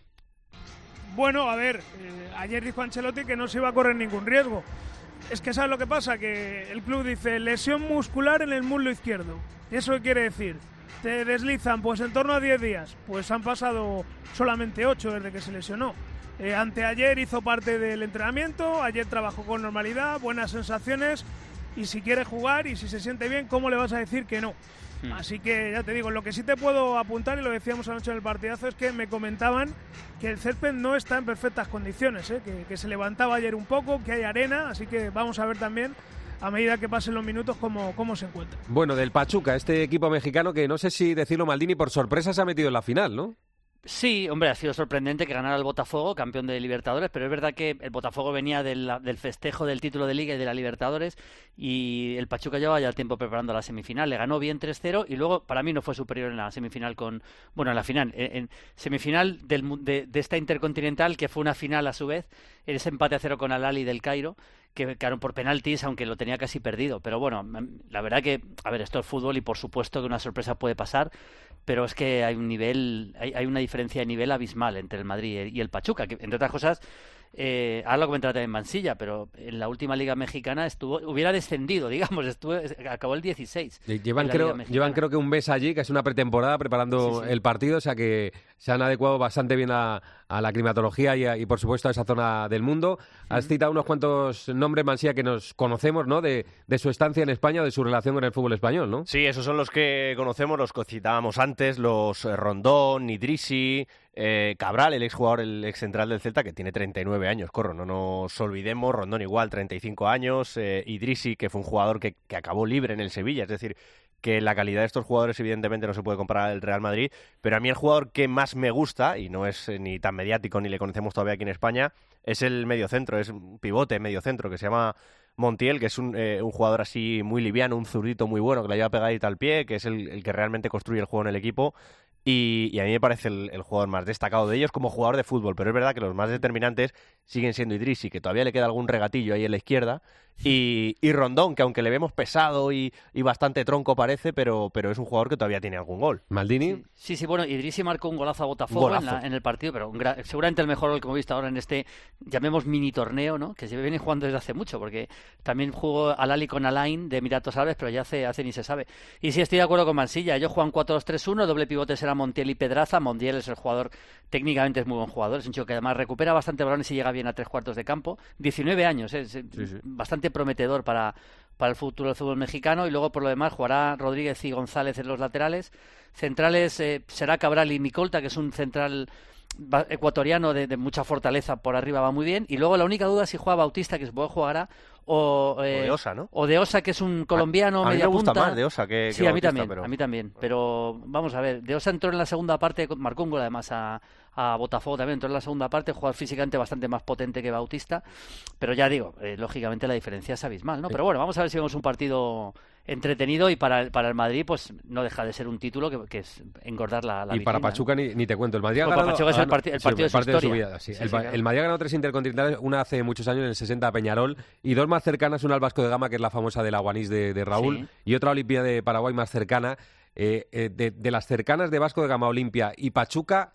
Bueno, a ver, ayer dijo Ancelotti que no se iba a correr ningún riesgo. Es que ¿sabes lo que pasa? Que el club dice lesión muscular en el muslo izquierdo. ¿Y eso qué quiere decir? Te deslizan pues en torno a 10 días. Pues han pasado solamente 8 desde que se lesionó. Anteayer hizo parte del entrenamiento, ayer trabajó con normalidad, buenas sensaciones. Y si quiere jugar y si se siente bien, ¿cómo le vas a decir que no? Así que ya te digo, lo que sí te puedo apuntar, y lo decíamos anoche en el partidazo, es que me comentaban que el césped no está en perfectas condiciones, que se levantaba ayer un poco, que hay arena, así que vamos a ver también, a medida que pasen los minutos, cómo se encuentra. Bueno, del Pachuca, este equipo mexicano que no sé si decirlo, Maldini, por sorpresa se ha metido en la final, ¿no? Sí, hombre, ha sido sorprendente que ganara el Botafogo, campeón de Libertadores, pero es verdad que el Botafogo venía del festejo del título de Liga y de la Libertadores, y el Pachuca llevaba ya tiempo preparando la semifinal. Le ganó bien 3-0 y luego, para mí, no fue superior en la semifinal en la final. En semifinal de esta Intercontinental, que fue una final a su vez, ese empate a 0 con Al-Ahly del Cairo, que quedaron por penaltis, aunque lo tenía casi perdido. Pero bueno, la verdad que, a ver, esto es fútbol y por supuesto que una sorpresa puede pasar, pero es que hay una diferencia de nivel abismal entre el Madrid y el Pachuca, que entre otras cosas, ahora lo comentará también Mansilla, pero en la última Liga Mexicana hubiera descendido, digamos, acabó el 16. Llevan creo que un mes allí, que es una pretemporada preparando el partido, o sea que se han adecuado bastante bien a la climatología y por supuesto a esa zona del mundo. Has citado unos cuantos nombres, Mansilla, que nos conocemos, ¿no? De su estancia en España o de su relación con el fútbol español, ¿no? Sí, esos son los que conocemos, los que citábamos antes, los Rondón, Idrissi, Cabral, el exjugador, el ex central del Celta, que tiene 39 años, Corro, no nos olvidemos. Rondón igual, 35 años, Idrissi, que fue un jugador que acabó libre en el Sevilla, es decir, que la calidad de estos jugadores evidentemente no se puede comparar al Real Madrid, pero a mí el jugador que más me gusta, y no es ni tan mediático ni le conocemos todavía aquí en España, es el mediocentro, es un pivote mediocentro que se llama Montiel, que es un jugador así muy liviano, un zurdito muy bueno, que la lleva pegadita al pie, que es el que realmente construye el juego en el equipo. Y a mí me parece el jugador más destacado de ellos como jugador de fútbol, pero es verdad que los más determinantes siguen siendo Idrissi, que todavía le queda algún regatillo ahí en la izquierda, y Rondón, que aunque le vemos pesado y bastante tronco parece, pero es un jugador que todavía tiene algún gol. ¿Maldini? Sí, bueno, Idrissi marcó un golazo a Botafogo en el partido, pero seguramente el mejor gol que hemos visto ahora en este, llamemos mini torneo, ¿no? Que se viene jugando desde hace mucho, porque también jugó Al-Ahly con Alain de Emiratos Árabes, pero ya hace ni se sabe. Y sí, estoy de acuerdo con Mansilla, ellos juegan 4-2-3-1, doble pivote será Montiel y Pedraza. Montiel es el jugador, técnicamente es muy buen jugador, es un chico que además recupera bastante balones y llega bien a 3/4 de campo, 19 años, sí. Bastante prometedor para el futuro del fútbol mexicano. Y luego por lo demás jugará Rodríguez y González en los laterales. Centrales será Cabral y Micolta, que es un central ecuatoriano de mucha fortaleza, por arriba va muy bien. Y luego la única duda es si juega Bautista, que supongo que jugará, o de Osa, ¿no? O de Osa, que es un colombiano, media punta. A mí me gusta más de Osa que sí, Bautista, a mí también. Pero vamos a ver, de Osa entró en la segunda parte, marcó un gol además a Botafogo también, entró en la segunda parte, jugador físicamente bastante más potente que Bautista, pero ya digo, lógicamente la diferencia es abismal, ¿no? Pero bueno, vamos a ver si vemos un partido entretenido, y para el Madrid pues no deja de ser un título que es engordar la y para Pachuca ni te cuento. El Madrid ha ganado, para Pachuca es el partido de su vida. Sí. El Madrid ha ganado 3 intercontinentales, una hace muchos años en el 60 a Peñarol, y 2 más cercanas, una al Vasco de Gama, que es la famosa del Aguanís de Raúl, y otra Olimpia de Paraguay más cercana. De las cercanas de Vasco de Gama, Olimpia y Pachuca,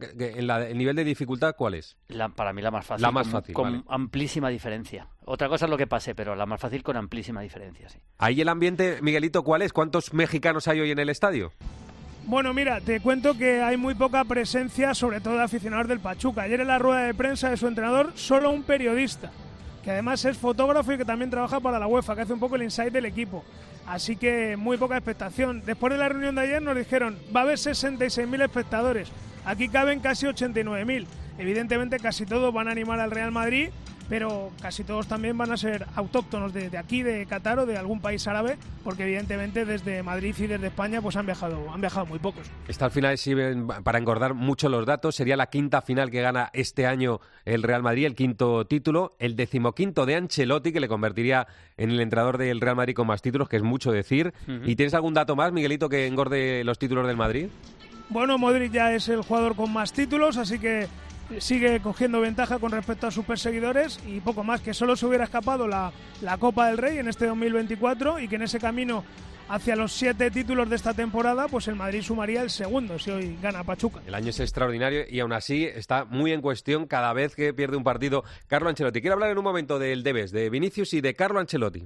el nivel de dificultad, ¿cuál es? Para mí la más fácil. La más fácil, con vale. Amplísima diferencia. Otra cosa es lo que pase, pero la más fácil con amplísima diferencia, sí. Ahí el ambiente, Miguelito, ¿cuál es? ¿Cuántos mexicanos hay hoy en el estadio? Bueno, mira, te cuento que hay muy poca presencia, sobre todo de aficionados del Pachuca. Ayer en la rueda de prensa de su entrenador, solo un periodista, que además es fotógrafo y que también trabaja para la UEFA, que hace un poco el inside del equipo. Así que muy poca expectación. Después de la reunión de ayer nos dijeron, va a haber 66.000 espectadores. Aquí caben casi 89.000. Evidentemente casi todos van a animar al Real Madrid, pero casi todos también van a ser autóctonos de aquí, de Qatar o de algún país árabe, porque evidentemente desde Madrid y desde España pues han viajado muy pocos. Esta al final sirve para engordar mucho los datos. Sería la 5ª final que gana este año el Real Madrid, el 5º título, el 15º de Ancelotti, que le convertiría en el entrenador del Real Madrid con más títulos, que es mucho decir. ¿Y tienes algún dato más, Miguelito, que engorde los títulos del Madrid? Bueno, Modric ya es el jugador con más títulos, así que sigue cogiendo ventaja con respecto a sus perseguidores, y poco más, que solo se hubiera escapado la Copa del Rey en este 2024, y que en ese camino hacia los 7 títulos de esta temporada, pues el Madrid sumaría el segundo si hoy gana Pachuca. El año es extraordinario y aún así está muy en cuestión cada vez que pierde un partido Carlo Ancelotti. Quiero hablar en un momento del Debes, de Vinicius y de Carlo Ancelotti.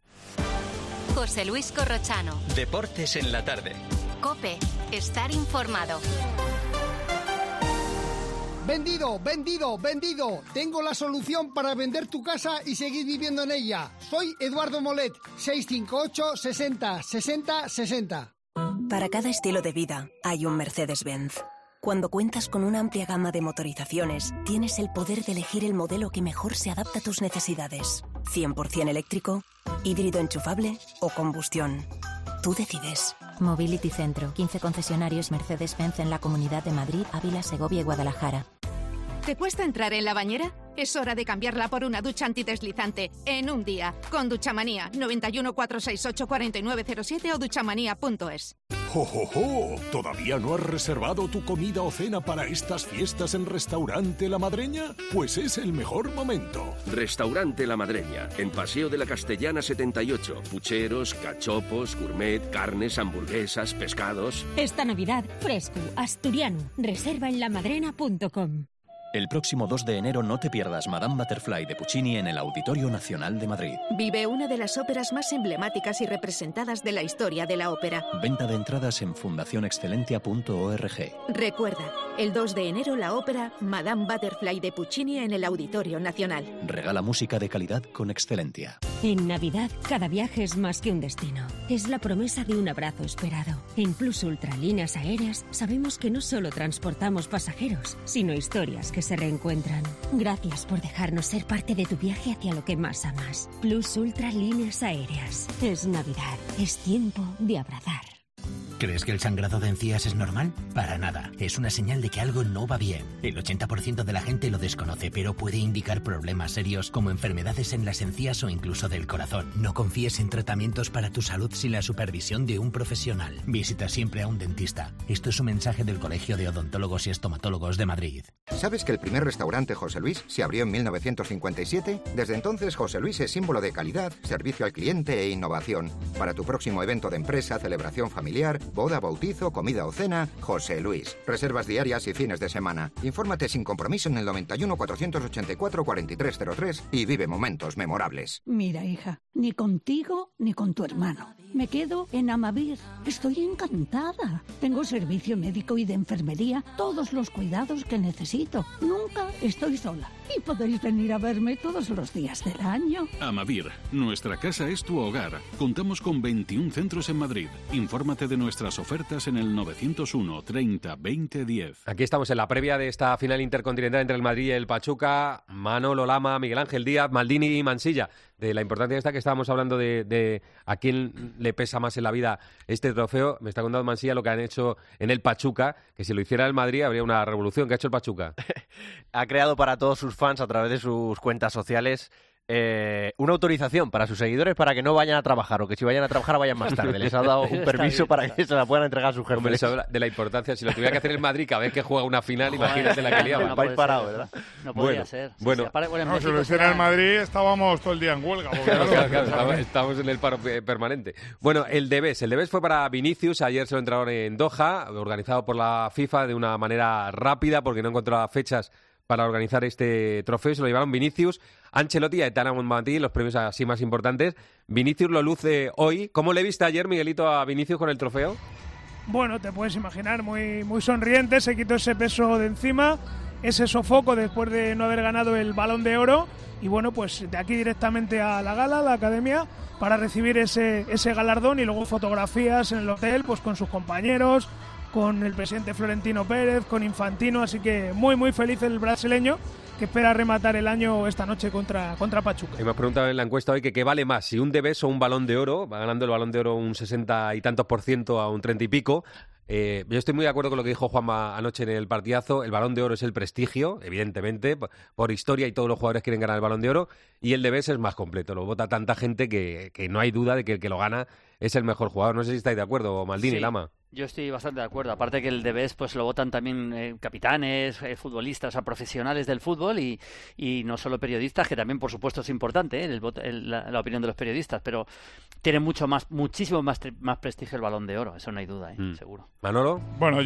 José Luis Corrochano. Deportes en la tarde. COPE. Estar informado. Vendido, vendido, vendido. Tengo la solución para vender tu casa y seguir viviendo en ella. Soy Eduardo Molet, 658 60 60 60. Para cada estilo de vida hay un Mercedes-Benz. Cuando cuentas con una amplia gama de motorizaciones, tienes el poder de elegir el modelo que mejor se adapta a tus necesidades. 100% eléctrico, híbrido enchufable o combustión. Tú decides. Mobility Centro, 15 concesionarios Mercedes-Benz en la Comunidad de Madrid, Ávila, Segovia y Guadalajara. ¿Te cuesta entrar en la bañera? Es hora de cambiarla por una ducha antideslizante en un día. Con Duchamanía, 91 468 4907 o duchamanía.es. ¡Jo, jo, jo! ¿Todavía no has reservado tu comida o cena para estas fiestas en Restaurante La Madreña? Pues es el mejor momento. Restaurante La Madreña, en Paseo de la Castellana 78. Pucheros, cachopos, gourmet, carnes, hamburguesas, pescados. Esta Navidad, fresco, asturiano. Reserva en lamadrena.com. El próximo 2 de enero no te pierdas Madame Butterfly de Puccini en el Auditorio Nacional de Madrid. Vive una de las óperas más emblemáticas y representadas de la historia de la ópera. Venta de entradas en fundacionexcelentia.org. Recuerda, el 2 de enero la ópera Madame Butterfly de Puccini en el Auditorio Nacional. Regala música de calidad con Excelentia. En Navidad, cada viaje es más que un destino. Es la promesa de un abrazo esperado. En Plus Ultra Líneas Aéreas sabemos que no solo transportamos pasajeros, sino historias que se reencuentran. Gracias por dejarnos ser parte de tu viaje hacia lo que más amas. Plus Ultra Líneas Aéreas. Es Navidad. Es tiempo de abrazar. ¿Crees que el sangrado de encías es normal? Para nada. Es una señal de que algo no va bien. El 80% de la gente lo desconoce, pero puede indicar problemas serios como enfermedades en las encías o incluso del corazón. No confíes en tratamientos para tu salud sin la supervisión de un profesional. Visita siempre a un dentista. Esto es un mensaje del Colegio de Odontólogos y Estomatólogos de Madrid. ¿Sabes que el primer restaurante José Luis se abrió en 1957? Desde entonces José Luis es símbolo de calidad, servicio al cliente e innovación. Para tu próximo evento de empresa, celebración familiar, boda, bautizo, comida o cena, José Luis. Reservas diarias y fines de semana. Infórmate sin compromiso en el 91 484 4303 y vive momentos memorables. Mira, hija, ni contigo ni con tu hermano. Me quedo en Amavir. Estoy encantada. Tengo servicio médico y de enfermería, todos los cuidados que necesito. Nunca estoy sola. Y podéis venir a verme todos los días del año. Amavir, nuestra casa es tu hogar. Contamos con 21 centros en Madrid. Infórmate de nuestras ofertas en el 901 30 20 10. Aquí estamos en la previa de esta final intercontinental entre el Madrid y el Pachuca. Manolo Lama, Miguel Ángel Díaz, Maldini y Mansilla. De la importancia esta que estábamos hablando de a quién le pesa más en la vida este trofeo. Me está contando Mansilla lo que han hecho en el Pachuca, que si lo hiciera el Madrid habría una revolución. ¿Qué ha hecho el Pachuca? Ha creado para todos sus fans a través de sus cuentas sociales una autorización para sus seguidores para que no vayan a trabajar, o que si vayan a trabajar vayan más tarde. Les ha dado un permiso para que se la puedan entregar a sus jefes. Eso habla de la importancia. Si lo tuviera que hacer el Madrid cada vez que juega una final, imagínate la que liaba. No país parado, ¿verdad? No podría ser. Bueno, si lo hiciera el Madrid estábamos todo el día en huelga. Claro, estamos en el paro permanente. Bueno, el Debes fue para Vinicius. Ayer se lo entregaron en Doha, organizado por la FIFA de una manera rápida porque no encontraba fechas para organizar este trofeo. Se lo llevaron Vinicius, Ancelotti y Aitana Bonmatí, los premios así más importantes. Vinicius lo luce hoy. ¿Cómo le viste ayer, Miguelito, a Vinicius con el trofeo? Bueno, te puedes imaginar, muy sonriente, se quitó ese peso de encima, ese sofoco después de no haber ganado el Balón de Oro, y bueno, pues de aquí directamente a la gala, a la academia, para recibir ese galardón, y luego fotografías en el hotel pues con sus compañeros, con el presidente Florentino Pérez, con Infantino, así que muy feliz el brasileño, que espera rematar el año esta noche contra Pachuca. Y me has preguntado en la encuesta hoy que qué vale más, si un Debes o un Balón de Oro. Va ganando el Balón de Oro un 60 y tantos % a un 30 y pico. Yo estoy muy de acuerdo con lo que dijo Juanma anoche en el partidazo. El Balón de Oro es el prestigio, evidentemente, por historia, y todos los jugadores quieren ganar el Balón de Oro, y el Debes es más completo. Lo vota tanta gente que no hay duda de que el que lo gana es el mejor jugador. No sé si estáis de acuerdo, Maldini, sí. Lama. Yo estoy bastante de acuerdo. Aparte que el Debes pues lo votan también capitanes, futbolistas, o sea, profesionales del fútbol y no solo periodistas, que también por supuesto es importante la opinión de los periodistas, pero tiene muchísimo más prestigio el Balón de Oro, eso no hay duda, seguro. ¿Manolo? Bueno,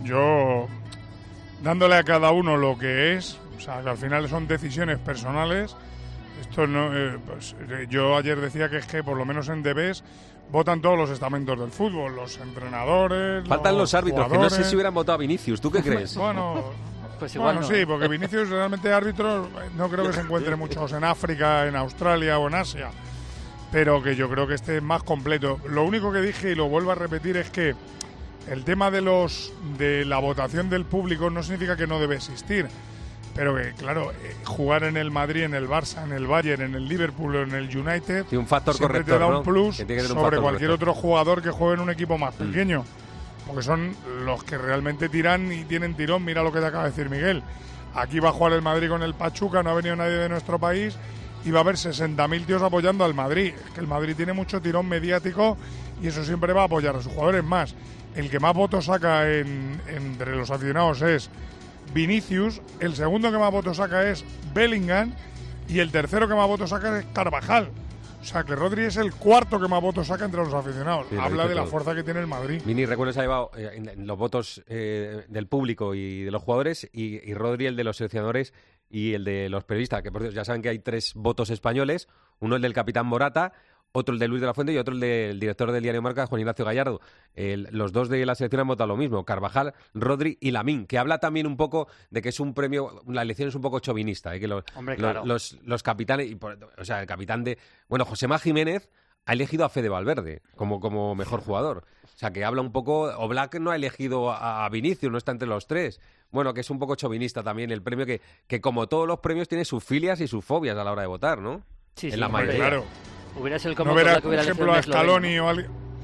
yo dándole a cada uno lo que es, o sea, que al final son decisiones personales. Esto no, pues, yo ayer decía que es que por lo menos en Debes votan todos los estamentos del fútbol, los entrenadores, faltan los árbitros, jugadores. Que no sé si hubieran votado a Vinicius. ¿Tú qué crees? Bueno, pues igual no. Sí, porque Vinicius realmente árbitros no creo que se encuentre muchos en África, en Australia o en Asia, pero que yo creo que este es más completo. Lo único que dije, y lo vuelvo a repetir, es que el tema de la votación del público no significa que no debe existir. Pero que, claro, jugar en el Madrid, en el Barça, en el Bayern, en el Liverpool o en el United, sí, un factor siempre corrector, te da un plus sobre cualquier otro jugador que juegue en un equipo más pequeño. Porque son los que realmente tiran y tienen tirón. Mira lo que te acaba de decir Miguel. Aquí va a jugar el Madrid con el Pachuca, no ha venido nadie de nuestro país y va a haber 60.000 tíos apoyando al Madrid. Es que el Madrid tiene mucho tirón mediático y eso siempre va a apoyar a sus jugadores más. El que más votos saca entre los aficionados es Vinicius, el segundo que más votos saca es Bellingham y el tercero que más votos saca es Carvajal. O sea, que Rodri es el cuarto que más votos saca entre los aficionados. Sí, habla de la fuerza que tiene el Madrid. Vini, recuerdo, se ha llevado en los votos del público y de los jugadores, y Rodri el de los seleccionadores y el de los periodistas, que por cierto ya saben que hay 3 votos españoles, uno el del capitán Morata, otro el de Luis de la Fuente y otro el del director del diario Marca, Juan Ignacio Gallardo. Los 2 de la selección han votado lo mismo, Carvajal, Rodri y Lamine, que habla también un poco de que es un premio, la elección es un poco chauvinista, que claro. los capitanes, o sea, el capitán de... Bueno, Joséma Jiménez ha elegido a Fede Valverde como mejor jugador. O sea, que habla un poco... Oblak no ha elegido a Vinicius, no está entre los 3. Bueno, que es un poco chauvinista también el premio, que como todos los premios tiene sus filias y sus fobias a la hora de votar, ¿no? Sí, en la mayoría. Claro. Hubiera sido el no verás, por ejemplo, a Scaloni o alguien...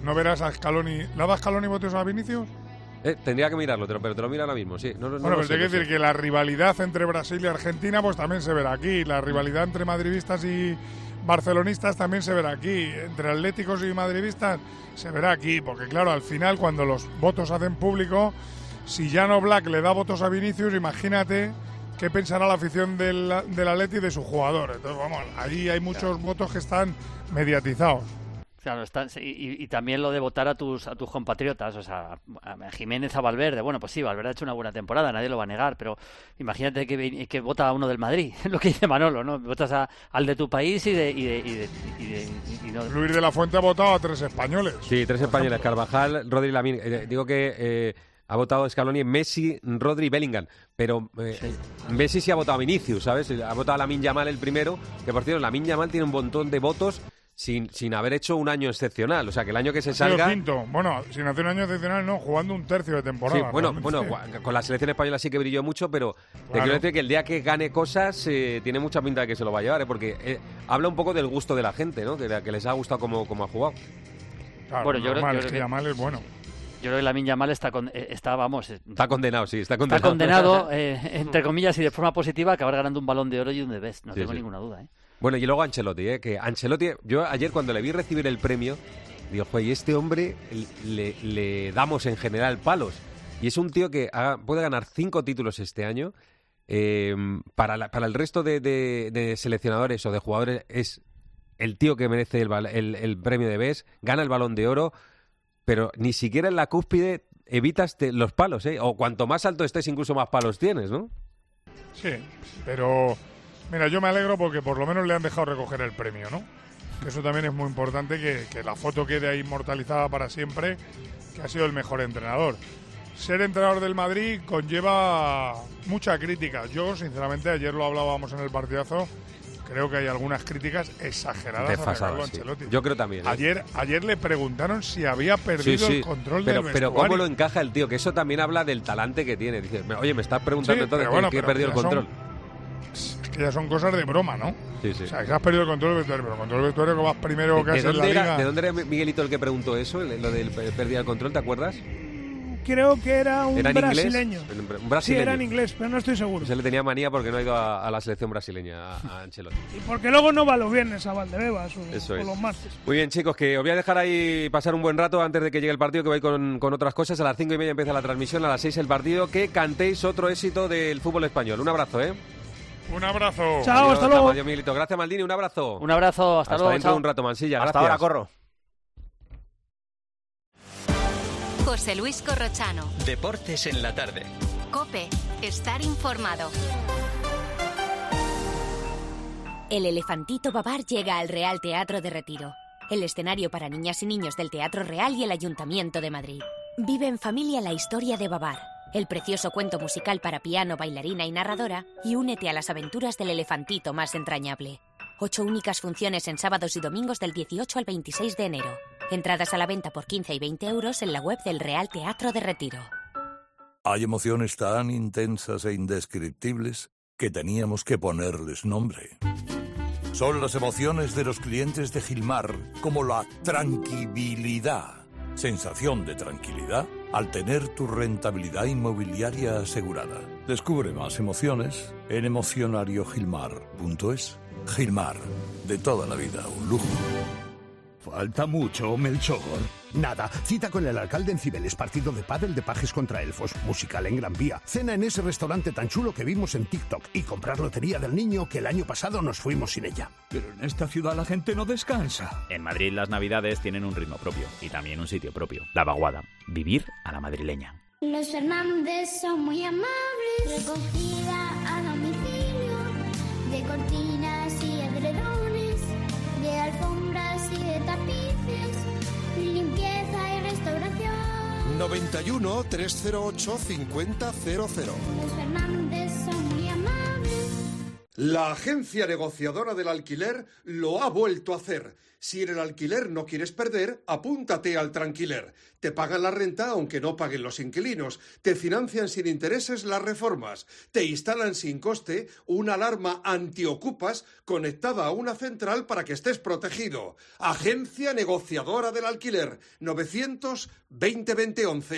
no verás a Scaloni. ¿Le ha dado Scaloni votos a Vinicius? Tendría que mirarlo, pero te lo miro ahora mismo, sí. Bueno, pero te quiero decir que la rivalidad entre Brasil y Argentina pues también se verá aquí. La rivalidad entre madridistas y barcelonistas también se verá aquí. Entre atléticos y madridistas se verá aquí. Porque claro, al final cuando los votos se hacen público, si Jan Oblak le da votos a Vinicius, imagínate qué pensará la afición del Atleti de su jugador. Entonces, vamos, ahí hay muchos votos que están mediatizados. Claro, y también lo de votar a tus compatriotas, o sea, a Jiménez, a Valverde. Bueno, pues sí, Valverde ha hecho una buena temporada, nadie lo va a negar, pero imagínate que vota a uno del Madrid, lo que dice Manolo, ¿no? Votas al de tu país y no... Luis de la Fuente ha votado a 3 españoles. Sí, 3 españoles, Carvajal, Rodri, Lamine. Digo que ha votado Scaloni, Messi, Rodri y Bellingham, pero Messi sí ha votado a Vinicius, ¿sabes? Ha votado a Lamine Yamal el primero, que por cierto, Lamine Yamal tiene un montón de votos sin haber hecho un año excepcional, o sea que el año que se salga... quinto, bueno, sin hacer un año excepcional no, jugando un tercio de temporada. Sí, bueno, con la selección española sí que brilló mucho, pero te quiero decir que el día que gane cosas tiene mucha pinta de que se lo va a llevar, porque habla un poco del gusto de la gente, ¿no? Que les ha gustado cómo ha jugado. Claro, bueno, yo creo que Yamal es bueno. Yo creo que Lamine Yamal está condenado, sí, está condenado. Está condenado, entre comillas, y de forma positiva, a acabar ganando un Balón de Oro y un de Best, no tengo ninguna duda, ¿eh? Bueno, y luego Ancelotti, que Ancelotti, yo ayer cuando le vi recibir el premio, digo, joder, y este hombre le damos en general palos. Y es un tío que puede ganar 5 títulos este año. Para el resto de seleccionadores o de jugadores es el tío que merece el premio de Best, gana el Balón de Oro, pero ni siquiera en la cúspide evitas los palos, ¿eh? O cuanto más alto estés, incluso más palos tienes, ¿no? Sí, pero... Mira, yo me alegro porque por lo menos le han dejado recoger el premio, ¿no? Que eso también es muy importante, que la foto quede ahí inmortalizada para siempre, que ha sido el mejor entrenador. Ser entrenador del Madrid conlleva mucha crítica. Yo, sinceramente, ayer lo hablábamos en el partidazo, creo que hay algunas críticas exageradas a Carlo Ancelotti. Yo creo también, ¿eh? Ayer le preguntaron si había perdido el control del vestuario. Pero cómo lo encaja el tío, que eso también habla del talante que tiene. Dice, oye, me estás preguntando entonces que he perdido el control. Que ya son cosas de broma, ¿no? Sí. O sea, que has perdido el control del vestuario, pero el control del vestuario que vas primero que haces en la liga. ¿De dónde era Miguelito el que preguntó eso, lo del pérdida del control, te acuerdas? Creo que era un brasileño. Un brasileño. Sí, era en inglés, pero no estoy seguro. Se le tenía manía porque no ha ido a la selección brasileña, a Ancelotti. Y porque luego no va los viernes a Valdebebas o los martes. Muy bien, chicos, que os voy a dejar ahí pasar un buen rato antes de que llegue el partido, que voy con otras cosas. A las 5:30 empieza la transmisión, a las 6 el partido. Que cantéis otro éxito del fútbol español. Un abrazo, ¿eh? Un abrazo. Chao, hasta luego. Adiós, Miguelito. Gracias, Maldini. Un abrazo. Un abrazo. Hasta luego. Dentro de un rato, Mansilla. Hasta gracias. ahora, corro. José Luis Corrochano. Deportes en la tarde. COPE. Estar informado. El elefantito Babar llega al Real Teatro de Retiro, el escenario para niñas y niños del Teatro Real y el Ayuntamiento de Madrid. Vive en familia la historia de Babar, el precioso cuento musical para piano, bailarina y narradora, y únete a las aventuras del elefantito más entrañable. 8 únicas funciones en sábados y domingos del 18 al 26 de enero. Entradas a la venta por 15 y 20 euros en la web del Real Teatro de Retiro. Hay emociones tan intensas e indescriptibles que teníamos que ponerles nombre. Son las emociones de los clientes de Gilmar, como la tranquilidad. Sensación de tranquilidad al tener tu rentabilidad inmobiliaria asegurada. Descubre más emociones en emocionariogilmar.es. Gilmar, de toda la vida, un lujo. Falta mucho, Melchor. Nada, cita con el alcalde en Cibeles, partido de pádel de Pajes contra Elfos, musical en Gran Vía, cena en ese restaurante tan chulo que vimos en TikTok y comprar lotería del niño que el año pasado nos fuimos sin ella. Pero en esta ciudad la gente no descansa. En Madrid las navidades tienen un ritmo propio y también un sitio propio, La Vaguada. Vivir a la madrileña. Los Fernández son muy amables, recogida a domicilio, de cortinas y edredones, de alfombras y de tapices, limpieza y restauración. 91 308 5000. Los Fernández son muy amables. La agencia negociadora del alquiler lo ha vuelto a hacer. Si en el alquiler no quieres perder, apúntate al Tranquiler. Te pagan la renta aunque no paguen los inquilinos. Te financian sin intereses las reformas. Te instalan sin coste una alarma antiocupas conectada a una central para que estés protegido. Agencia negociadora del alquiler. 900-2020-11.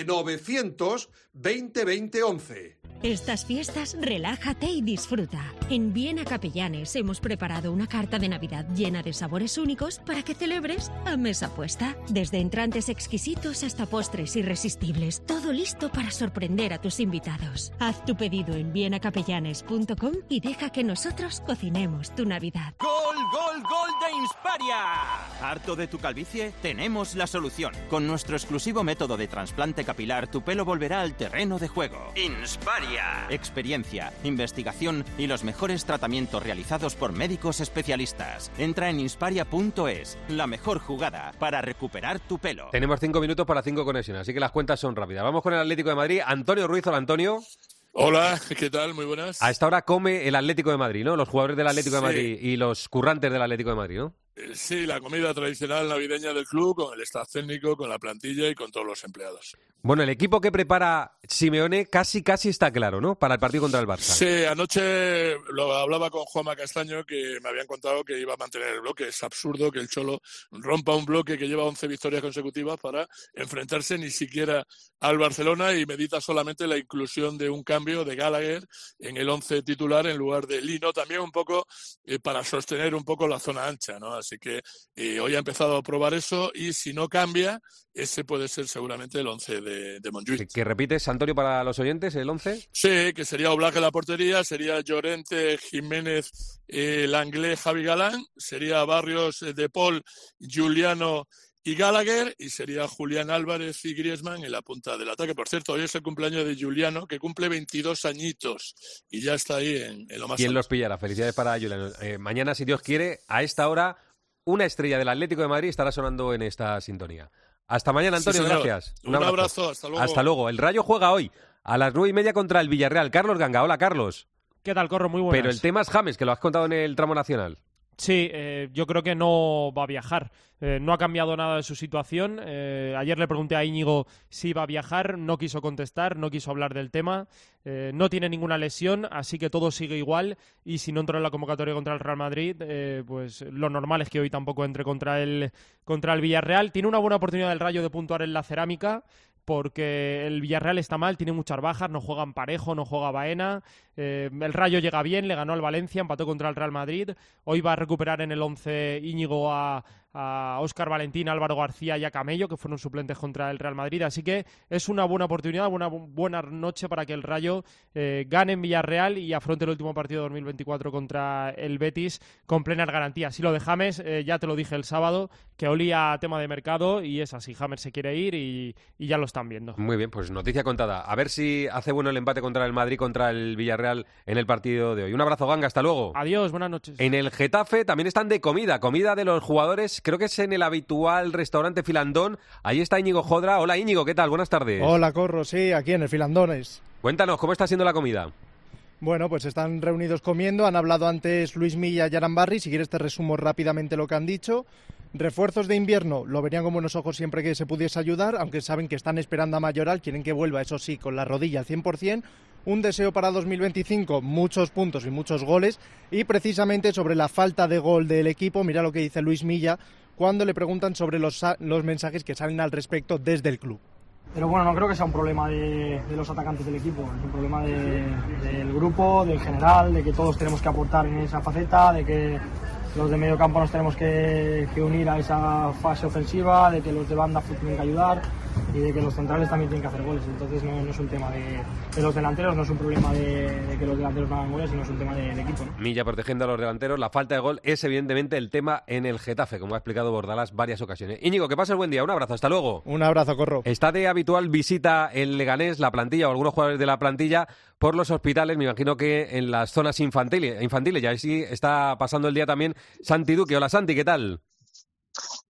900-2020-11. Estas fiestas, relájate y disfruta. En Viena Capellanes hemos preparado una carta de Navidad llena de sabores únicos para que celebres a mesa puesta. Desde entrantes exquisitos hasta postres irresistibles. Todo listo para sorprender a tus invitados. Haz tu pedido en vienacapellanes.com y deja que nosotros cocinemos tu Navidad. ¡Gol, gol, gol de Insparia! ¿Harto de tu calvicie? Tenemos la solución. Con nuestro exclusivo método de trasplante capilar, tu pelo volverá al terreno de juego. Insparia. Experiencia, investigación y los mejores tratamientos realizados por médicos especialistas. Entra en insparia.es, la mejor jugada para recuperar tu pelo. Tenemos 5 minutos para 5 conexiones, así que las cuentas son rápidas. Vamos con el Atlético de Madrid. Antonio Ruiz. Hola, Antonio. Hola, ¿qué tal? Muy buenas. A esta hora come el Atlético de Madrid, ¿no? Los jugadores del Atlético de Madrid y los currantes del Atlético de Madrid, ¿no? Sí, la comida tradicional navideña del club, con el staff técnico, con la plantilla y con todos los empleados. Bueno, el equipo que prepara Simeone casi está claro, ¿no? Para el partido contra el Barça. Sí, anoche lo hablaba con Juanma Castaño, que me habían contado que iba a mantener el bloque. Es absurdo que el Cholo rompa un bloque que lleva 11 victorias consecutivas para enfrentarse ni siquiera al Barcelona y medita solamente la inclusión de un cambio de Gallagher en el 11 titular en lugar de Lino, también un poco para sostener un poco la zona ancha, ¿no? Así que hoy ha empezado a probar eso y si no cambia, ese puede ser seguramente el 11 de Montjuïc. ¿Que repites, Antonio, para los oyentes, el 11? Sí, que sería Oblak en la portería, sería Llorente, Jiménez, Langlais, Javi Galán, sería Barrios, De Paul, Juliano y Gallagher, y sería Julián Álvarez y Griezmann en la punta del ataque. Por cierto, hoy es el cumpleaños de Juliano, que cumple 22 añitos y ya está ahí en lo más ¿Quién alto. los pillará? Felicidades para Juliano. Mañana, si Dios quiere, a esta hora, una estrella del Atlético de Madrid estará sonando en esta sintonía. Hasta mañana, Antonio, Sí, gracias. Un abrazo, hasta luego. Hasta luego. El Rayo juega hoy a las 9:30 contra el Villarreal. Carlos Ganga. Hola, Carlos. ¿Qué tal, Corro? Muy buenas. Pero el tema es James, que lo has contado en el tramo nacional. Sí, yo creo que no va a viajar. No ha cambiado nada de su situación. Ayer le pregunté a Íñigo si iba a viajar, no quiso contestar, no quiso hablar del tema. No tiene ninguna lesión, así que todo sigue igual. Y si no entró en la convocatoria contra el Real Madrid, pues lo normal es que hoy tampoco entre contra el Villarreal. Tiene una buena oportunidad el Rayo de puntuar en la Cerámica, porque el Villarreal está mal, tiene muchas bajas, no juegan Parejo, no juega Baena. El Rayo llega bien, le ganó al Valencia, empató contra el Real Madrid. Hoy va a recuperar en el 11 Íñigo a Óscar Valentín, Álvaro García y a Camello, que fueron suplentes contra el Real Madrid. Así que es una buena oportunidad, una buena noche para que el Rayo gane en Villarreal y afronte el último partido de 2024 contra el Betis con plenas garantías. Si lo de James, ya te lo dije el sábado, que olía a tema de mercado y es así. James se quiere ir y ya lo están viendo. Muy bien, pues noticia contada. A ver si hace bueno el empate contra el Madrid, contra el Villarreal en el partido de hoy. Un abrazo, Ganga, hasta luego. Adiós, buenas noches. En el Getafe también están de comida de los jugadores, creo que es en el habitual restaurante Filandón. Ahí está Íñigo Jodra. Hola, Íñigo, ¿qué tal? Buenas tardes. Hola, Corro, sí, aquí en el Filandones. Cuéntanos, ¿cómo está siendo la comida? Bueno, pues están reunidos comiendo, han hablado antes Luis Milla y Arambarri, si quieres te resumo rápidamente lo que han dicho. Refuerzos de invierno, lo verían con buenos ojos siempre que se pudiese ayudar, aunque saben que están esperando a Mayoral, quieren que vuelva, eso sí, con la rodilla al 100%. Un deseo para 2025, muchos puntos y muchos goles. Y precisamente sobre la falta de gol del equipo, mira lo que dice Luis Milla cuando le preguntan sobre los mensajes que salen al respecto desde el club. Pero bueno, no creo que sea un problema de los atacantes del equipo, es un problema del grupo, del general, de que todos tenemos que aportar en esa faceta, de que los de medio campo nos tenemos que unir a esa fase ofensiva, de que los de banda tienen que ayudar y de que los centrales también tienen que hacer goles. Entonces no es un tema de los delanteros, no es un problema de que los delanteros no hagan goles, sino es un tema de equipo, ¿no? Milla protegiendo a los delanteros, la falta de gol es evidentemente el tema en el Getafe, como ha explicado Bordalás varias ocasiones. Íñigo, que pases buen día, un abrazo, hasta luego. Un abrazo, Corro. Está de habitual visita el Leganés, la plantilla o algunos jugadores de la plantilla por los hospitales, me imagino que en las zonas infantiles, y ahí sí está pasando el día también Santi Duque. Hola Santi, ¿qué tal?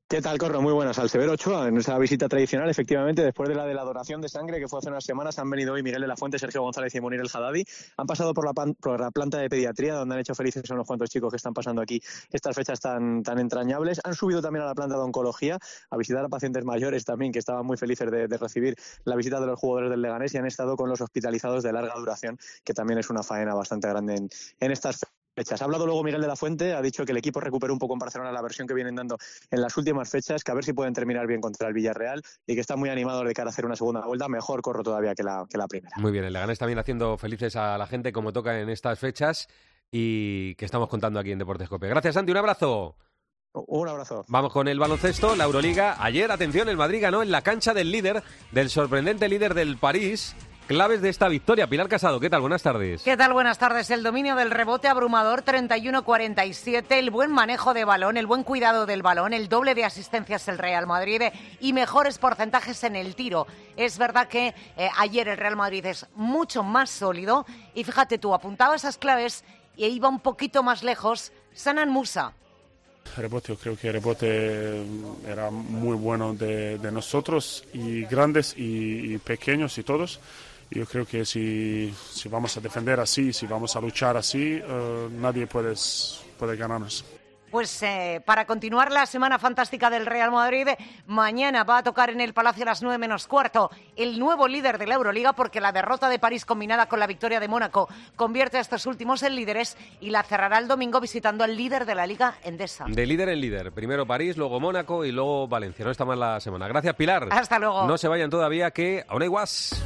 ¿Qué tal, Corro? Muy buenas. Al Severo Ochoa, en esa visita tradicional, efectivamente, después de la donación de sangre que fue hace unas semanas, han venido hoy Miguel de la Fuente, Sergio González y Munir El Haddadi. Han pasado por la planta de pediatría, donde han hecho felices a unos cuantos chicos que están pasando aquí estas fechas tan entrañables. Han subido también a la planta de oncología a visitar a pacientes mayores también, que estaban muy felices de recibir la visita de los jugadores del Leganés, y han estado con los hospitalizados de larga duración, que también es una faena bastante grande en estas fechas. Ha hablado luego Miguel de la Fuente, ha dicho que el equipo recuperó un poco en Barcelona la versión que vienen dando en las últimas fechas, que a ver si pueden terminar bien contra el Villarreal, y que están muy animados de cara a hacer una segunda vuelta, mejor, Corro, todavía que la primera. Muy bien, el Leganés también haciendo felices a la gente como toca en estas fechas y que estamos contando aquí en Deportes COPE. Gracias, Santi, un abrazo. Un abrazo. Vamos con el baloncesto, la Euroliga. Ayer, atención, el Madrid ganó en la cancha del líder, del sorprendente líder del París. Claves de esta victoria. Pilar Casado, ¿qué tal? Buenas tardes. ¿Qué tal? Buenas tardes. El dominio del rebote abrumador, 31-47, el buen manejo de balón, el buen cuidado del balón, el doble de asistencias del Real Madrid y mejores porcentajes en el tiro. Es verdad que ayer el Real Madrid es mucho más sólido y fíjate tú, apuntaba esas claves y iba un poquito más lejos Sanan Musa. Rebote, yo creo que el rebote era muy bueno de nosotros, y grandes y pequeños y todos. Yo creo que si vamos a defender así, si vamos a luchar así, nadie puede ganarnos. Pues para continuar la semana fantástica del Real Madrid, mañana va a tocar en el Palacio a las 9:15 el nuevo líder de la Euroliga, porque la derrota de París combinada con la victoria de Mónaco convierte a estos últimos en líderes, y la cerrará el domingo visitando al líder de la Liga Endesa. De líder en líder. Primero París, luego Mónaco y luego Valencia. No está mal la semana. Gracias, Pilar. Hasta luego. No se vayan todavía, que aún hay guas.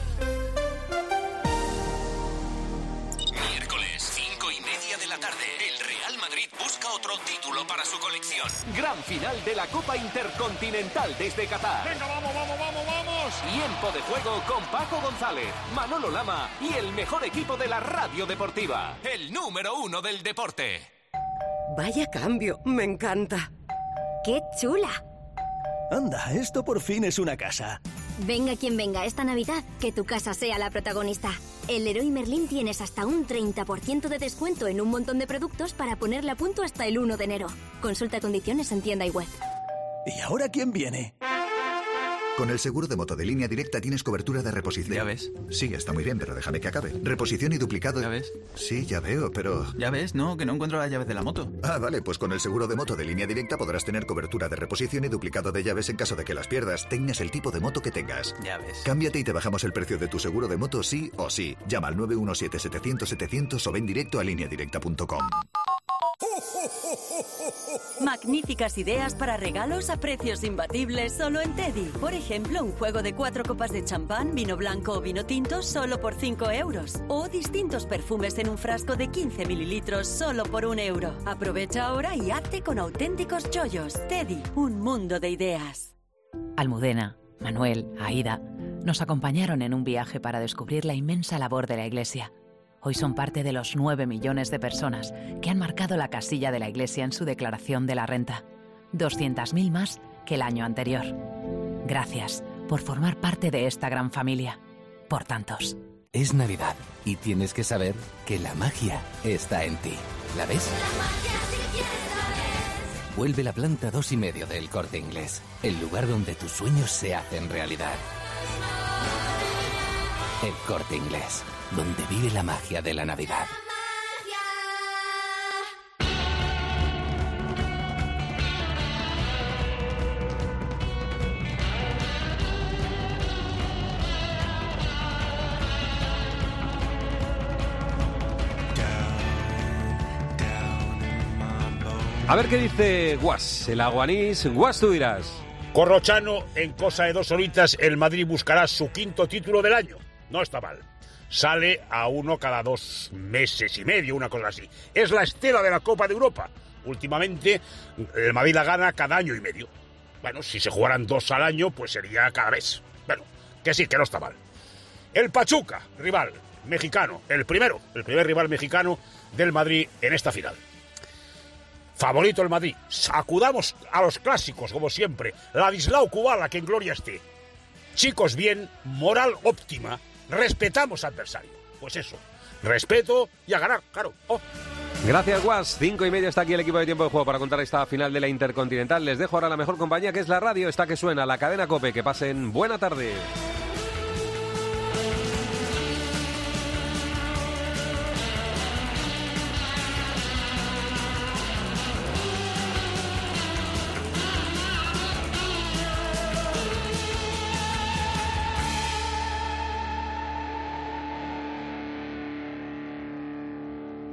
Para su colección. Gran final de la Copa Intercontinental desde Qatar. Venga, vamos. Tiempo de juego con Paco González, Manolo Lama y el mejor equipo de la radio deportiva. El número 1 del deporte. Vaya cambio, me encanta. ¡Qué chula! Anda, esto por fin es una casa. Venga quien venga esta Navidad, que tu casa sea la protagonista. En Leroy Merlin tienes hasta un 30% de descuento en un montón de productos para ponerle a punto hasta el 1 de enero. Consulta condiciones en tienda y web. ¿Y ahora quién viene? Con el seguro de moto de Línea Directa tienes cobertura de reposición. ¿Ya ves? Sí, está muy bien, pero déjame que acabe. Reposición y duplicado. ¿Ya ves? Sí, ya veo, pero... ¿Ya ves? No, que no encuentro las llaves de la moto. Ah, vale, pues con el seguro de moto de Línea Directa podrás tener cobertura de reposición y duplicado de llaves en caso de que las pierdas, tengas el tipo de moto que tengas. Ya ves. Cámbiate y te bajamos el precio de tu seguro de moto sí o sí. Llama al 917-700-700 o ven directo a lineadirecta.com. Magníficas ideas para regalos a precios imbatibles solo en Teddy. Por ejemplo, un juego de 4 copas de champán, vino blanco o vino tinto solo por 5 euros. O distintos perfumes en un frasco de 15 mililitros solo por 1 euro. Aprovecha ahora y hazte con auténticos chollos. Teddy, un mundo de ideas. Almudena, Manuel, Aida nos acompañaron en un viaje para descubrir la inmensa labor de la Iglesia. Hoy son parte de los 9 millones de personas que han marcado la casilla de la Iglesia en su declaración de la renta. 200.000 más que el año anterior. Gracias por formar parte de esta gran familia. Por tantos. Es Navidad y tienes que saber que la magia está en ti. ¿La ves? Vuelve la planta 2,5 del Corte Inglés. El lugar donde tus sueños se hacen realidad. El Corte Inglés, donde vive la magia de la Navidad. A ver qué dice Guas, el aguanís. Guas, tú dirás. Corrochano, en cosa de 2 horitas, el Madrid buscará su 5º título del año. No está mal. Sale a uno cada 2 meses y medio, una cosa así. Es la estela de la Copa de Europa. Últimamente, el Madrid la gana cada año y medio. Bueno, si se jugaran 2 al año, pues sería cada mes. Bueno, que sí, que no está mal. El Pachuca, rival mexicano, el primer rival mexicano del Madrid en esta final. Favorito el Madrid. Sacudamos a los clásicos, como siempre. Ladislao Kubala, que en gloria esté. Chicos bien, moral óptima. Respetamos al adversario. Pues eso, respeto y a ganar, claro. Oh. Gracias, Guas. 5:30 está aquí el equipo de Tiempo de Juego para contar esta final de la Intercontinental. Les dejo ahora la mejor compañía, que es la radio, esta que suena, la cadena COPE. Que pasen buena tarde.